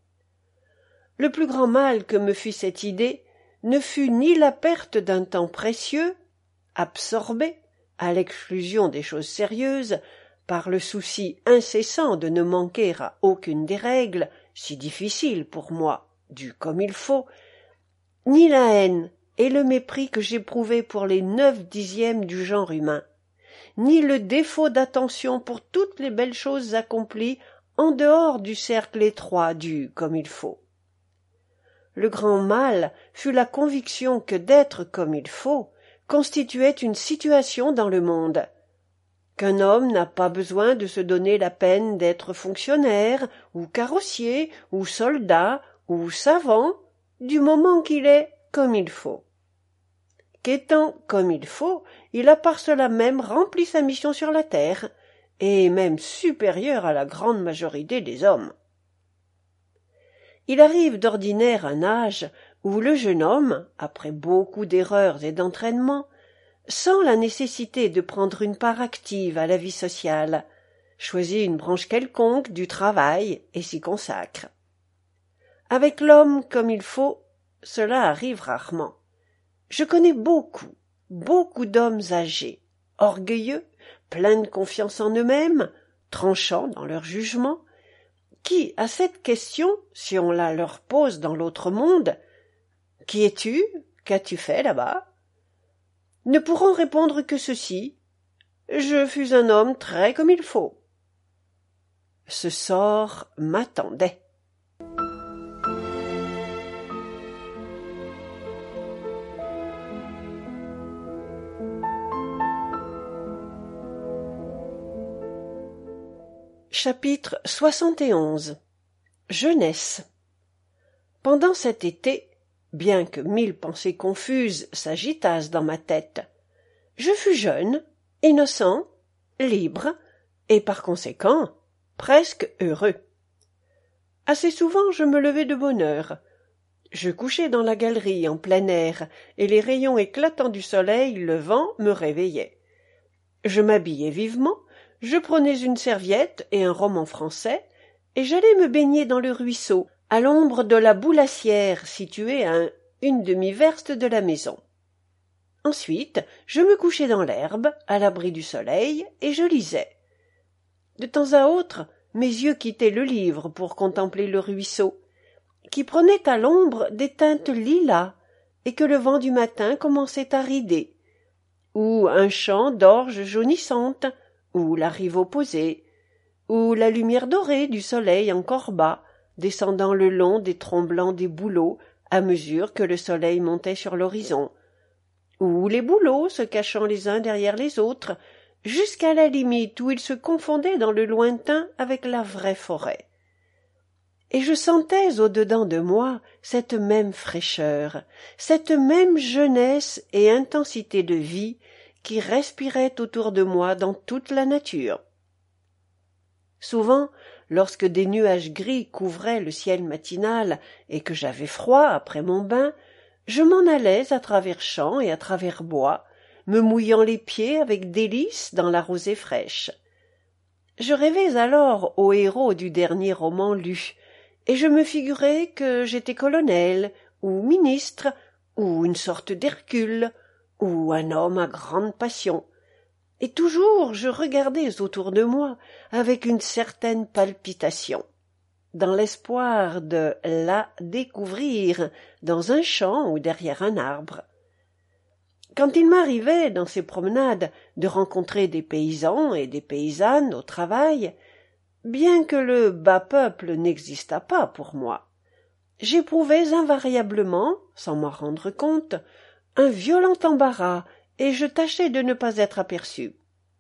Le plus grand mal que me fit cette idée ne fut ni la perte d'un temps précieux, absorbé, à l'exclusion des choses sérieuses, par le souci incessant de ne manquer à aucune des règles, si difficiles pour moi, du comme il faut, ni la haine et le mépris que j'éprouvais pour les 9/10 du genre humain, ni le défaut d'attention pour toutes les belles choses accomplies en dehors du cercle étroit du comme il faut. Le grand mal fut la conviction que d'être comme il faut constituait une situation dans le monde, qu'un homme n'a pas besoin de se donner la peine d'être fonctionnaire, ou carrossier, ou soldat, ou savant, du moment qu'il est comme il faut. Qu'étant comme il faut, il a par cela même rempli sa mission sur la terre, et même supérieur à la grande majorité des hommes. Il arrive d'ordinaire un âge où le jeune homme, après beaucoup d'erreurs et d'entraînement, sent la nécessité de prendre une part active à la vie sociale, choisit une branche quelconque du travail et s'y consacre. Avec l'homme comme il faut, cela arrive rarement. Je connais beaucoup d'hommes âgés, orgueilleux, pleins de confiance en eux-mêmes, tranchants dans leur jugement, qui, à cette question, si on la leur pose dans l'autre monde, « Qui es-tu? qu'as-tu fait là-bas? Ne pourront répondre que ceci. Je fus un homme très comme il faut. Ce sort m'attendait. Chapitre 71. Jeunesse. Pendant cet été, bien que 1000 pensées confuses s'agitassent dans ma tête, je fus jeune, innocent, libre, et par conséquent presque heureux. Assez souvent je me levais de bonne heure. Je couchais dans la galerie en plein air, et les rayons éclatants du soleil levant me réveillaient. Je m'habillais vivement, je prenais une serviette et un roman français, et j'allais me baigner dans le ruisseau, à l'ombre de la boulassière située à une demi-verste de la maison. Ensuite, je me couchais dans l'herbe, à l'abri du soleil, et je lisais. De temps à autre, mes yeux quittaient le livre pour contempler le ruisseau, qui prenait à l'ombre des teintes lilas, et que le vent du matin commençait à rider, ou un champ d'orge jaunissante, ou la rive opposée, ou la lumière dorée du soleil encore bas, descendant le long des troncs blancs des bouleaux à mesure que le soleil montait sur l'horizon, ou les bouleaux se cachant les uns derrière les autres, jusqu'à la limite où ils se confondaient dans le lointain avec la vraie forêt. Et je sentais au-dedans de moi cette même fraîcheur, cette même jeunesse et intensité de vie qui respirait autour de moi dans toute la nature. Souvent, lorsque des nuages gris couvraient le ciel matinal et que j'avais froid après mon bain, je m'en allais à travers champs et à travers bois, me mouillant les pieds avec délice dans la rosée fraîche. Je rêvais alors au héros du dernier roman lu, et je me figurais que j'étais colonel, ou ministre, ou une sorte d'Hercule, ou un homme à grande passion. Et toujours je regardais autour de moi avec une certaine palpitation, dans l'espoir de la découvrir dans un champ ou derrière un arbre. Quand il m'arrivait, dans ces promenades, de rencontrer des paysans et des paysannes au travail, bien que le bas peuple n'existât pas pour moi, j'éprouvais invariablement, sans m'en rendre compte, un violent embarras, et je tâchais de ne pas être aperçu.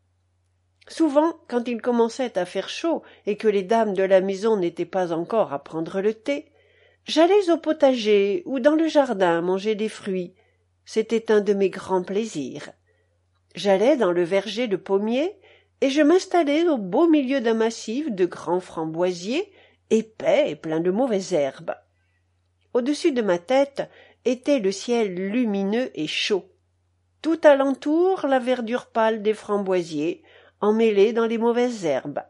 Souvent, quand il commençait à faire chaud et que les dames de la maison n'étaient pas encore à prendre le thé, j'allais au potager ou dans le jardin manger des fruits. C'était un de mes grands plaisirs. J'allais dans le verger de pommiers et je m'installais au beau milieu d'un massif de grands framboisiers, épais et pleins de mauvaises herbes. Au-dessus de ma tête était le ciel lumineux et chaud. Tout alentour, la verdure pâle des framboisiers, emmêlée dans les mauvaises herbes.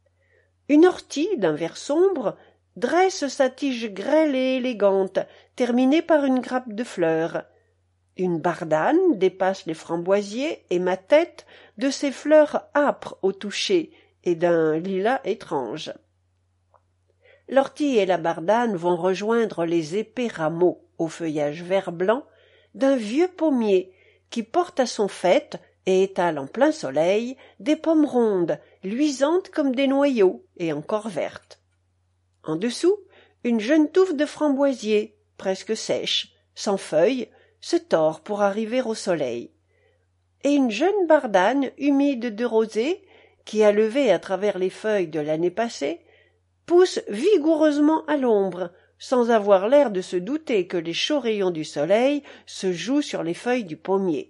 Une ortie d'un vert sombre dresse sa tige grêle et élégante, terminée par une grappe de fleurs. Une bardane dépasse les framboisiers et ma tête de ces fleurs âpres au toucher et d'un lilas étrange. L'ortie et la bardane vont rejoindre les épais rameaux au feuillage vert-blanc d'un vieux pommier qui porte à son faîte et étale en plein soleil des pommes rondes, luisantes comme des noyaux et encore vertes. En dessous, une jeune touffe de framboisiers, presque sèche, sans feuilles, se tord pour arriver au soleil. Et une jeune bardane humide de rosée, qui a levé à travers les feuilles de l'année passée, pousse vigoureusement à l'ombre, sans avoir l'air de se douter que les chauds rayons du soleil se jouent sur les feuilles du pommier.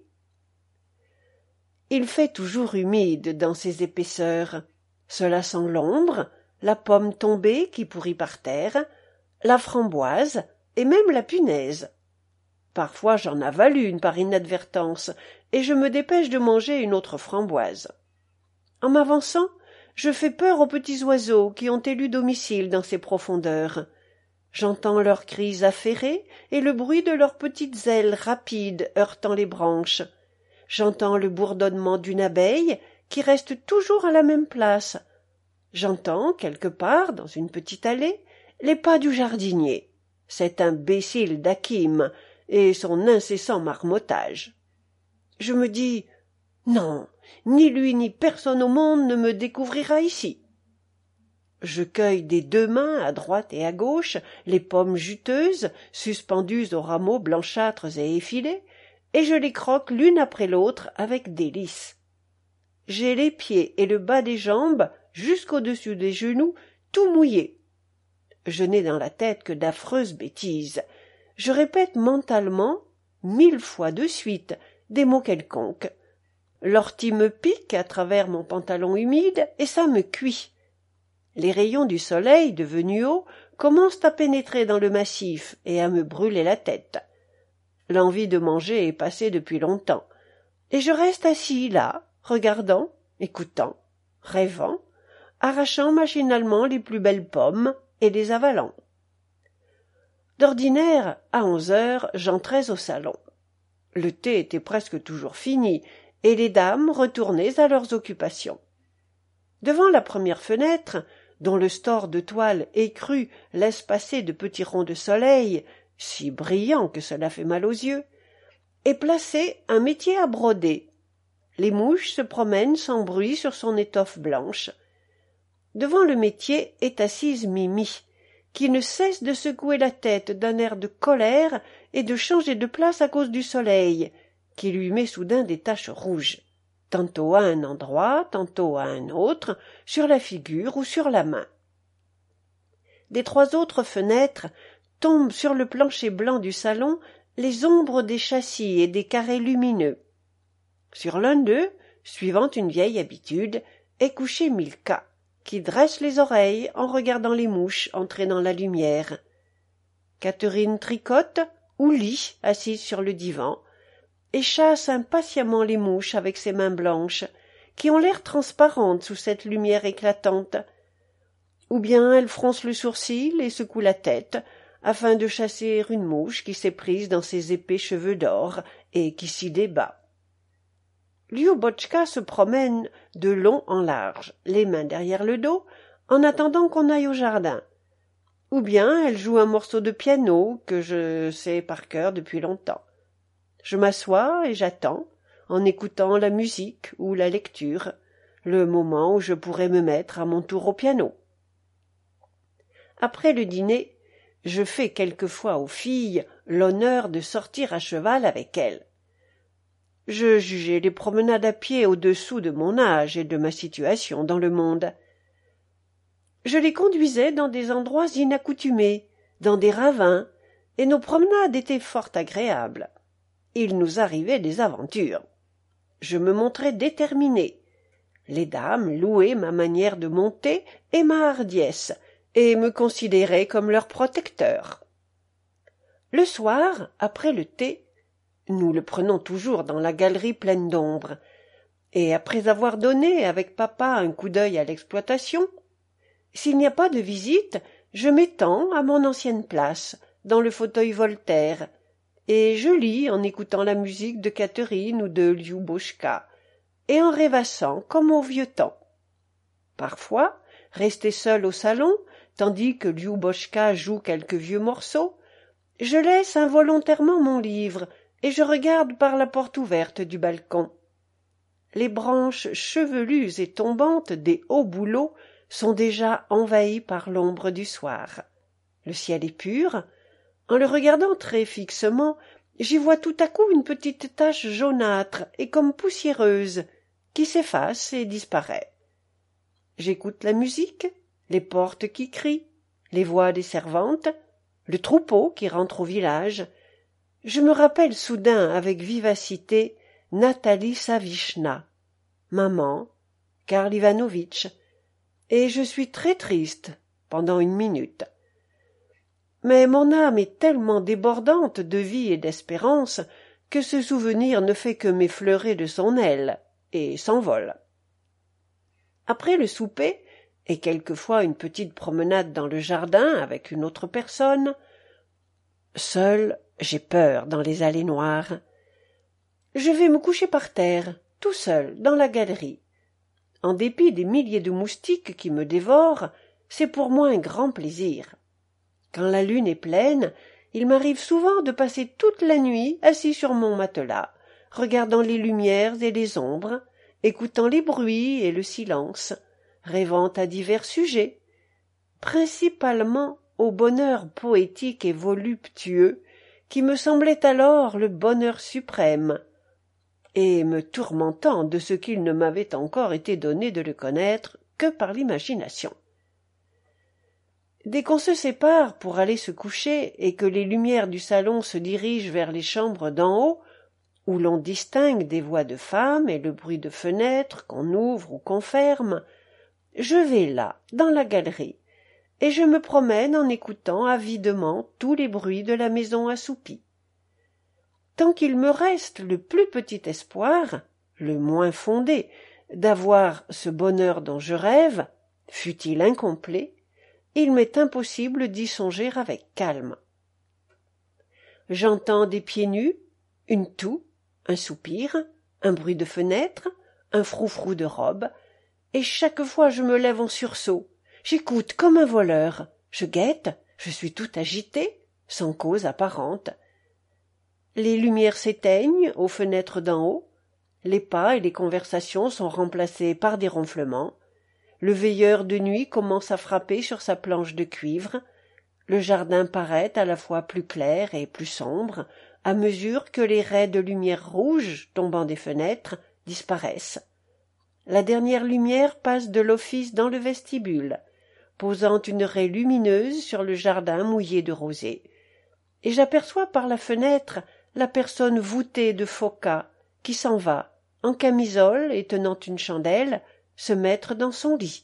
Il fait toujours humide dans ces épaisseurs. Cela sent l'ombre, la pomme tombée qui pourrit par terre, la framboise et même la punaise. Parfois j'en avale une par inadvertance, et je me dépêche de manger une autre framboise. En m'avançant, je fais peur aux petits oiseaux qui ont élu domicile dans ces profondeurs. J'entends leurs cris affairés et le bruit de leurs petites ailes rapides heurtant les branches. J'entends le bourdonnement d'une abeille qui reste toujours à la même place. J'entends, quelque part, dans une petite allée, les pas du jardinier. Cet imbécile d'Hakim, et son incessant marmottage. Je me dis « Non, ni lui ni personne au monde ne me découvrira ici ». Je cueille des deux mains, à droite et à gauche, les pommes juteuses, suspendues aux rameaux blanchâtres et effilés, et je les croque l'une après l'autre avec délice. J'ai les pieds et le bas des jambes, jusqu'au-dessus des genoux, tout mouillés. Je n'ai dans la tête que d'affreuses bêtises. Je répète mentalement, 1000 fois de suite, des mots quelconques. L'ortie me pique à travers mon pantalon humide, et ça me cuit. Les rayons du soleil, devenus hauts, commencent à pénétrer dans le massif et à me brûler la tête. L'envie de manger est passée depuis longtemps, et je reste assis là, regardant, écoutant, rêvant, arrachant machinalement les plus belles pommes et les avalant. D'ordinaire, à 11 heures, j'entrais au salon. Le thé était presque toujours fini, et les dames retournées à leurs occupations. Devant la première fenêtre, dont le store de toile écrue laisse passer de petits ronds de soleil, si brillants que cela fait mal aux yeux, est placé un métier à broder. Les mouches se promènent sans bruit sur son étoffe blanche. Devant le métier est assise Mimi, qui ne cesse de secouer la tête d'un air de colère et de changer de place à cause du soleil, qui lui met soudain des taches rouges, tantôt à un endroit, tantôt à un autre, sur la figure ou sur la main. Des 3 autres fenêtres tombent sur le plancher blanc du salon les ombres des châssis et des carrés lumineux. Sur l'un d'eux, suivant une vieille habitude, est couchée Milka, qui dresse les oreilles en regardant les mouches entrer dans la lumière. Catherine tricote ou lit, assise sur le divan, et chasse impatiemment les mouches avec ses mains blanches, qui ont l'air transparentes sous cette lumière éclatante. Ou bien elle fronce le sourcil et secoue la tête, afin de chasser une mouche qui s'est prise dans ses épais cheveux d'or et qui s'y débat. Lyubotchka se promène de long en large, les mains derrière le dos, en attendant qu'on aille au jardin. Ou bien elle joue un morceau de piano que je sais par cœur depuis longtemps. Je m'assois et j'attends, en écoutant la musique ou la lecture, le moment où je pourrai me mettre à mon tour au piano. Après le dîner, je fais quelquefois aux filles l'honneur de sortir à cheval avec elles. Je jugeais les promenades à pied au-dessous de mon âge et de ma situation dans le monde. Je les conduisais dans des endroits inaccoutumés, dans des ravins, et nos promenades étaient fort agréables. Il nous arrivait des aventures. Je me montrais déterminé. Les dames louaient ma manière de monter et ma hardiesse, et me considéraient comme leur protecteur. Le soir, après le thé, nous le prenons toujours dans la galerie pleine d'ombre, et après avoir donné avec papa un coup d'œil à l'exploitation, s'il n'y a pas de visite, je m'étends à mon ancienne place, dans le fauteuil Voltaire, et je lis en écoutant la musique de Catherine ou de Lyubotchka, et en rêvassant comme au vieux temps. Parfois, resté seul au salon, tandis que Lyubotchka joue quelques vieux morceaux, je laisse involontairement mon livre et je regarde par la porte ouverte du balcon. Les branches chevelues et tombantes des hauts bouleaux sont déjà envahies par l'ombre du soir. Le ciel est pur. En le regardant très fixement, j'y vois tout à coup une petite tache jaunâtre et comme poussiéreuse, qui s'efface et disparaît. J'écoute la musique, les portes qui crient, les voix des servantes, le troupeau qui rentre au village. Je me rappelle soudain avec vivacité Nathalie Savichna, maman, Karl Ivanovitch, et je suis très triste pendant une minute. Mais mon âme est tellement débordante de vie et d'espérance que ce souvenir ne fait que m'effleurer de son aile et s'envole. Après le souper, et quelquefois une petite promenade dans le jardin avec une autre personne, seul, j'ai peur dans les allées noires. Je vais me coucher par terre, tout seul, dans la galerie. En dépit des milliers de moustiques qui me dévorent, c'est pour moi un grand plaisir. Quand la lune est pleine, Il m'arrive souvent de passer toute la nuit assis sur mon matelas, regardant les lumières et les ombres, écoutant les bruits et le silence, rêvant à divers sujets, principalement au bonheur poétique et voluptueux qui me semblait alors le bonheur suprême, et me tourmentant de ce qu'il ne m'avait encore été donné de le connaître que par l'imagination. Dès qu'on se sépare pour aller se coucher et que les lumières du salon se dirigent vers les chambres d'en haut, où l'on distingue des voix de femmes et le bruit de fenêtres qu'on ouvre ou qu'on ferme, je vais là, dans la galerie, et je me promène en écoutant avidement tous les bruits de la maison assoupie. Tant qu'il me reste le plus petit espoir, le moins fondé, d'avoir ce bonheur dont je rêve, fût-il incomplet, il m'est impossible d'y songer avec calme. J'entends des pieds nus, une toux, un soupir, un bruit de fenêtre, un froufrou de robe, et chaque fois je me lève en sursaut. J'écoute comme un voleur, je guette, je suis tout agité, sans cause apparente. Les lumières s'éteignent aux fenêtres d'en haut, les pas et les conversations sont remplacés par des ronflements, le veilleur de nuit commence à frapper sur sa planche de cuivre, le jardin paraît à la fois plus clair et plus sombre, à mesure que les raies de lumière rouge tombant des fenêtres disparaissent. La dernière lumière passe de l'office dans le vestibule, posant une raie lumineuse sur le jardin mouillé de rosée, et j'aperçois par la fenêtre la personne voûtée de Phocas qui s'en va, en camisole et tenant une chandelle, se mettre dans son lit.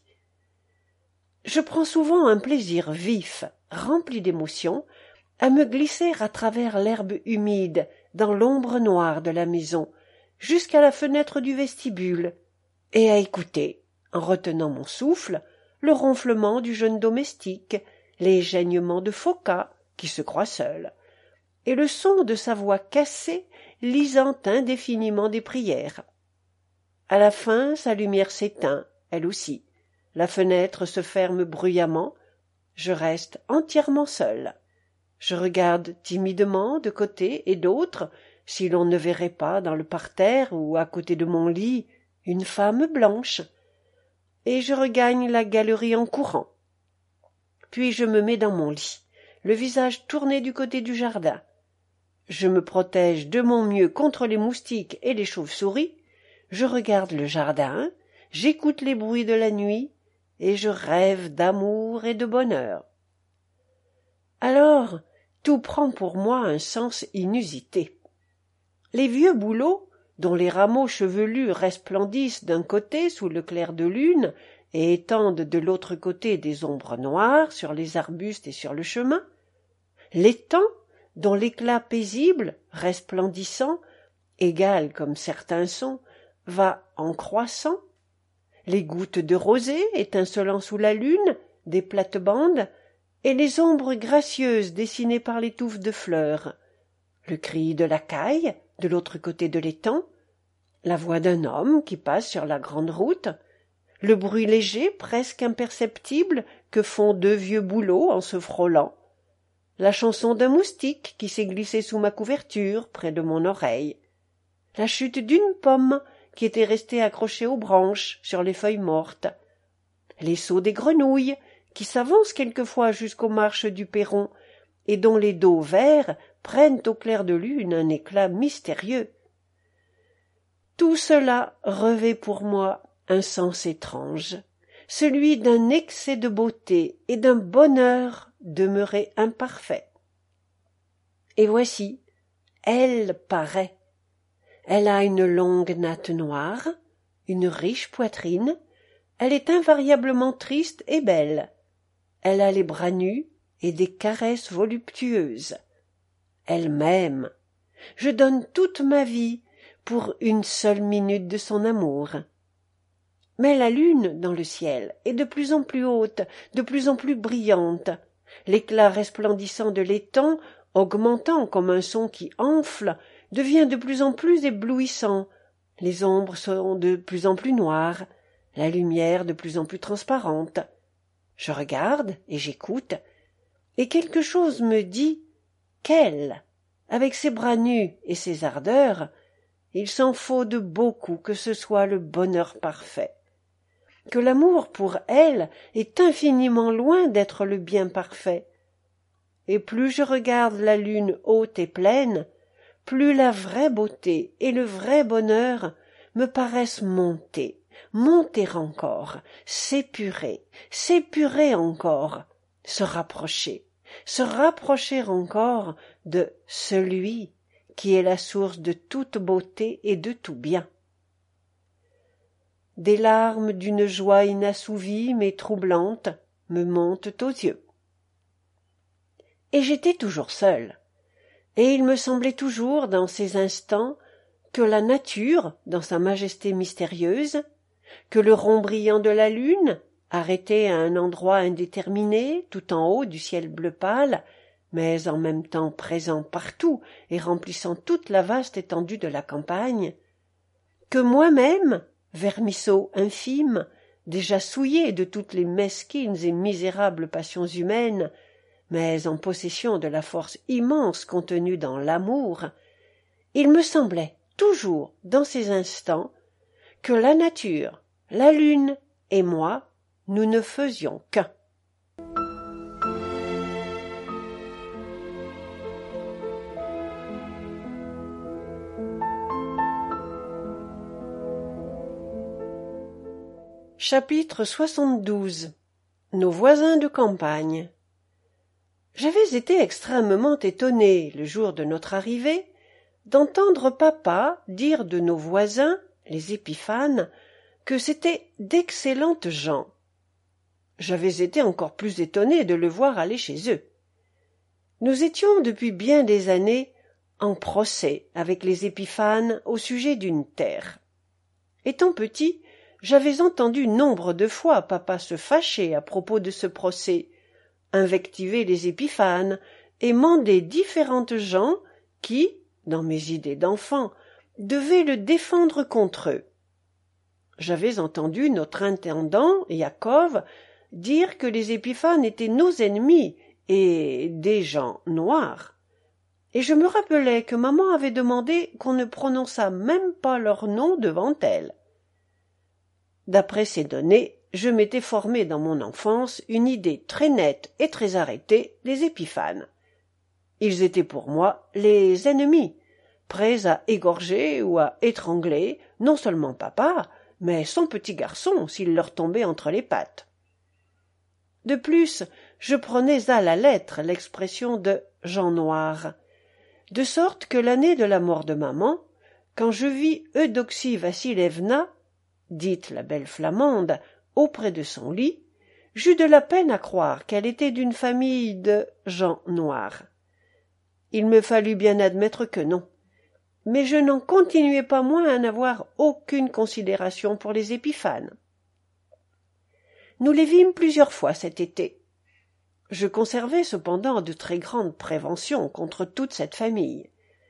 Je prends souvent un plaisir vif, rempli d'émotion, à me glisser à travers l'herbe humide, dans l'ombre noire de la maison, jusqu'à la fenêtre du vestibule, et à écouter, en retenant mon souffle, le ronflement du jeune domestique, les geignements de Phocas, qui se croit seul, et le son de sa voix cassée lisant indéfiniment des prières. À la fin, sa lumière s'éteint, elle aussi. La fenêtre se ferme bruyamment. Je reste entièrement seul. Je regarde timidement de côté et d'autre si l'on ne verrait pas dans le parterre ou à côté de mon lit une femme blanche, et je regagne la galerie en courant. Puis je me mets dans mon lit, le visage tourné du côté du jardin. Je me protège de mon mieux contre les moustiques et les chauves-souris, je regarde le jardin, j'écoute les bruits de la nuit, et je rêve d'amour et de bonheur. Alors, tout prend pour moi un sens inusité. Les vieux bouleaux, dont les rameaux chevelus resplendissent d'un côté sous le clair de lune et étendent de l'autre côté des ombres noires sur les arbustes et sur le chemin, l'étang, dont l'éclat paisible, resplendissant, égal comme certains sont, va en croissant, les gouttes de rosée étincelant sous la lune, des plates-bandes, et les ombres gracieuses dessinées par les touffes de fleurs, le cri de la caille, de l'autre côté de l'étang, la voix d'un homme qui passe sur la grande route, le bruit léger, presque imperceptible, que font deux vieux bouleaux en se frôlant, la chanson d'un moustique qui s'est glissé sous ma couverture, près de mon oreille, la chute d'une pomme qui était restée accrochée aux branches, sur les feuilles mortes, les sauts des grenouilles qui s'avancent quelquefois jusqu'aux marches du perron et dont les dos verts prennent au clair de lune un éclat mystérieux. Tout cela revêt pour moi un sens étrange, celui d'un excès de beauté et d'un bonheur demeuré imparfait. Et voici, elle paraît. Elle a une longue natte noire, une riche poitrine, elle est invariablement triste et belle. Elle a les bras nus et des caresses voluptueuses. Elle m'aime. Je donne toute ma vie pour une seule minute de son amour. Mais la lune dans le ciel est de plus en plus haute, de plus en plus brillante. L'éclat resplendissant de l'étang, augmentant comme un son qui enfle, devient de plus en plus éblouissant. Les ombres sont de plus en plus noires, la lumière de plus en plus transparente. Je regarde et j'écoute, et quelque chose me dit qu'elle, avec ses bras nus et ses ardeurs, il s'en faut de beaucoup que ce soit le bonheur parfait, que l'amour pour elle est infiniment loin d'être le bien parfait. Et plus je regarde la lune haute et pleine, plus la vraie beauté et le vrai bonheur me paraissent monter encore, s'épurer encore, se rapprocher encore de celui qui est la source de toute beauté et de tout bien. Des larmes d'une joie inassouvie mais troublante me montent aux yeux. Et j'étais toujours seule, et il me semblait toujours dans ces instants que la nature, dans sa majesté mystérieuse, que le rond brillant de la lune, arrêté à un endroit indéterminé, tout en haut du ciel bleu pâle, mais en même temps présent partout et remplissant toute la vaste étendue de la campagne, que moi-même, vermisseau infime, déjà souillé de toutes les mesquines et misérables passions humaines, mais en possession de la force immense contenue dans l'amour, il me semblait toujours dans ces instants que la nature, la lune et moi, nous ne faisions qu'un. Chapitre 72. Nos voisins de campagne. J'avais été extrêmement étonné, le jour de notre arrivée, d'entendre papa dire de nos voisins, les Épiphanes, que c'étaient d'excellentes gens. J'avais été encore plus étonné de le voir aller chez eux. Nous étions depuis bien des années en procès avec les Épiphanes au sujet d'une terre. Étant petit, j'avais entendu nombre de fois papa se fâcher à propos de ce procès, invectiver les Épiphanes et mander différentes gens qui, dans mes idées d'enfant, devaient le défendre contre eux. J'avais entendu notre intendant, Yakov, dire que les Épiphanes étaient nos ennemis et des gens noirs. Et je me rappelais que maman avait demandé qu'on ne prononçât même pas leur nom devant elle. D'après ces données, je m'étais formé dans mon enfance une idée très nette et très arrêtée des Épiphanes. Ils étaient pour moi les ennemis, prêts à égorger ou à étrangler non seulement papa, mais son petit garçon s'il leur tombait entre les pattes. De plus, je prenais à la lettre l'expression de « gens noirs », de sorte que l'année de la mort de maman, quand je vis Eudoxie Vassilievna, dite la belle flamande, auprès de son lit, j'eus de la peine à croire qu'elle était d'une famille de gens noirs. Il me fallut bien admettre que non, mais je n'en continuais pas moins à n'avoir aucune considération pour les Épiphanes. Nous les vîmes plusieurs fois cet été. Je conservais cependant de très grandes préventions contre toute cette famille.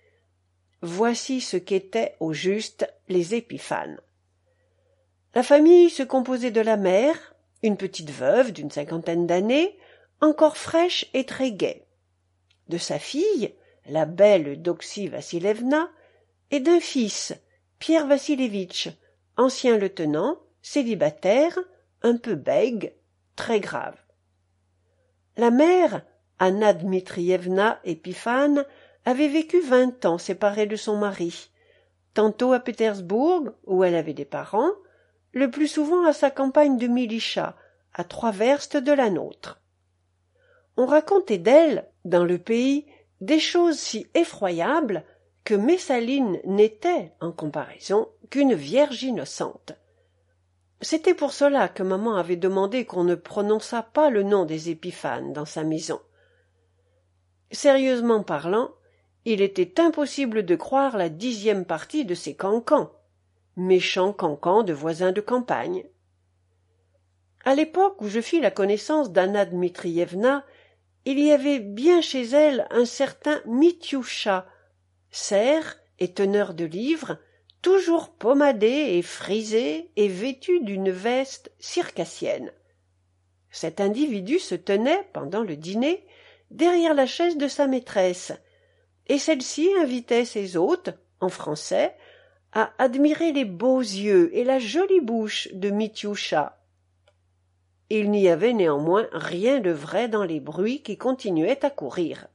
Voici ce qu'étaient au juste les Épiphanes. La famille se composait de la mère, une petite veuve d'une 50aine d'années, encore fraîche et très gaie, de sa fille, la belle Eudoxie Vassilievna, et d'un fils, Pierre Vassilievitch, ancien lieutenant, célibataire, un peu bègue, très grave. La mère, Anna Dmitrievna Épiphane, avait vécu 20 ans séparée de son mari, tantôt à Pétersbourg, où elle avait des parents, le plus souvent à sa campagne de Militcha, à 3 verstes de la nôtre. On racontait d'elle, dans le pays, des choses si effroyables que Messaline n'était, en comparaison, qu'une vierge innocente. C'était pour cela que maman avait demandé qu'on ne prononçât pas le nom des Épiphanes dans sa maison. Sérieusement parlant, il était impossible de croire la 10e partie de ces cancans, méchants cancans de voisins de campagne. À l'époque où je fis la connaissance d'Anna Dmitrievna, il y avait bien chez elle un certain Mitioucha, serf et teneur de livres, toujours pommadé et frisé et vêtu d'une veste circassienne. Cet individu se tenait, pendant le dîner, derrière la chaise de sa maîtresse, et celle-ci invitait ses hôtes, en français, à admirer les beaux yeux et la jolie bouche de Mityousha. Il n'y avait néanmoins rien de vrai dans les bruits qui continuaient à courir.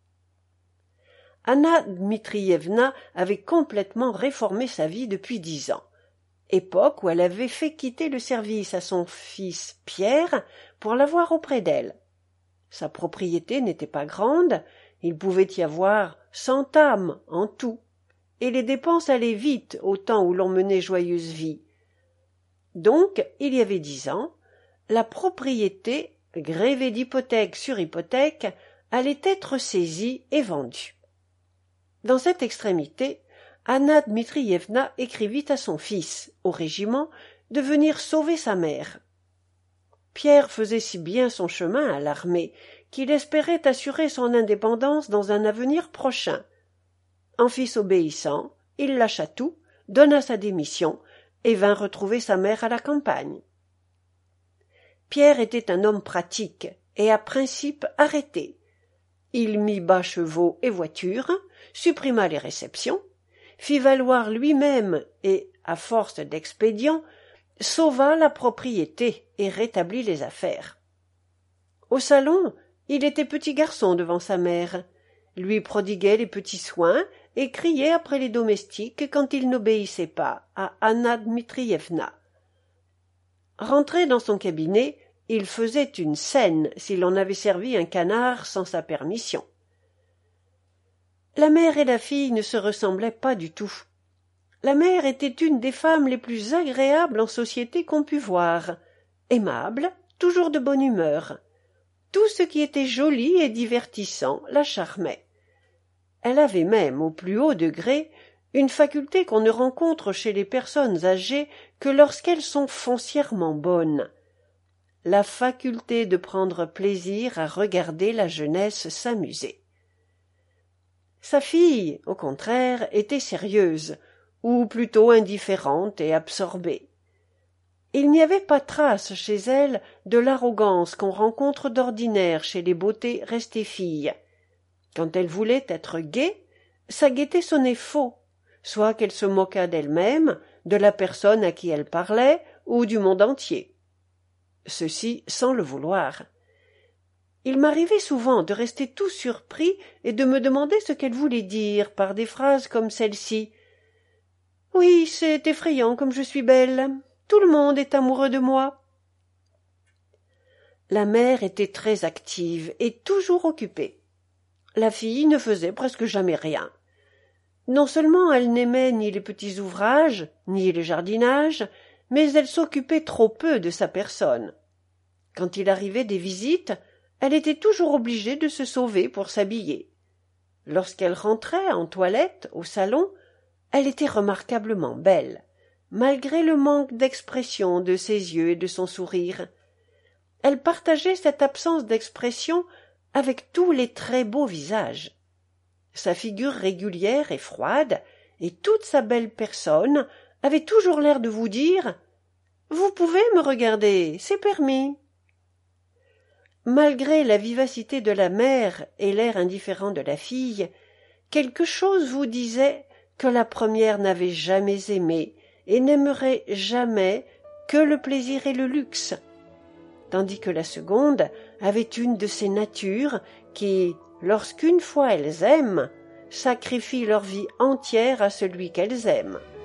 Anna Dmitrievna avait complètement réformé sa vie depuis 10 ans, époque où elle avait fait quitter le service à son fils Pierre pour l'avoir auprès d'elle. Sa propriété n'était pas grande, il pouvait y avoir 100 âmes en tout, et les dépenses allaient vite au temps où l'on menait joyeuse vie. Donc, il y avait 10 ans, la propriété, grévée d'hypothèque sur hypothèque, allait être saisie et vendue. Dans cette extrémité, Anna Dmitrievna écrivit à son fils, au régiment, de venir sauver sa mère. Pierre faisait si bien son chemin à l'armée qu'il espérait assurer son indépendance dans un avenir prochain. En fils obéissant, il lâcha tout, donna sa démission et vint retrouver sa mère à la campagne. Pierre était un homme pratique et à principe arrêté. Il mit bas chevaux et voitures, supprima les réceptions, fit valoir lui-même et, à force d'expédients, sauva la propriété et rétablit les affaires. Au salon, il était petit garçon devant sa mère, lui prodiguait les petits soins et criait après les domestiques quand ils n'obéissaient pas à Anna Dmitrievna. Rentré dans son cabinet, il faisait une scène si l'on avait servi un canard sans sa permission. La mère et la fille ne se ressemblaient pas du tout. La mère était une des femmes les plus agréables en société qu'on pût voir, aimable, toujours de bonne humeur. Tout ce qui était joli et divertissant la charmait. Elle avait même, au plus haut degré, une faculté qu'on ne rencontre chez les personnes âgées que lorsqu'elles sont foncièrement bonnes. La faculté de prendre plaisir à regarder la jeunesse s'amuser. Sa fille, au contraire, était sérieuse, ou plutôt indifférente et absorbée. Il n'y avait pas trace chez elle de l'arrogance qu'on rencontre d'ordinaire chez les beautés restées filles. Quand elle voulait être gaie, sa gaieté sonnait faux, soit qu'elle se moquât d'elle-même, de la personne à qui elle parlait, ou du monde entier. Ceci sans le vouloir. Il m'arrivait souvent de rester tout surpris et de me demander ce qu'elle voulait dire par des phrases comme celle-ci. « Oui, c'est effrayant comme je suis belle. Tout le monde est amoureux de moi. » La mère était très active et toujours occupée. La fille ne faisait presque jamais rien. Non seulement elle n'aimait ni les petits ouvrages, ni le jardinage, mais elle s'occupait trop peu de sa personne. Quand il arrivait des visites, elle était toujours obligée de se sauver pour s'habiller. Lorsqu'elle rentrait en toilette au salon, elle était remarquablement belle, malgré le manque d'expression de ses yeux et de son sourire. Elle partageait cette absence d'expression avec tous les très beaux visages. Sa figure régulière et froide, et toute sa belle personne, avaient toujours l'air de vous dire « Vous pouvez me regarder, c'est permis ». Malgré la vivacité de la mère et l'air indifférent de la fille, quelque chose vous disait que la première n'avait jamais aimé et n'aimerait jamais que le plaisir et le luxe, tandis que la seconde avait une de ces natures qui, lorsqu'une fois elles aiment, sacrifient leur vie entière à celui qu'elles aiment.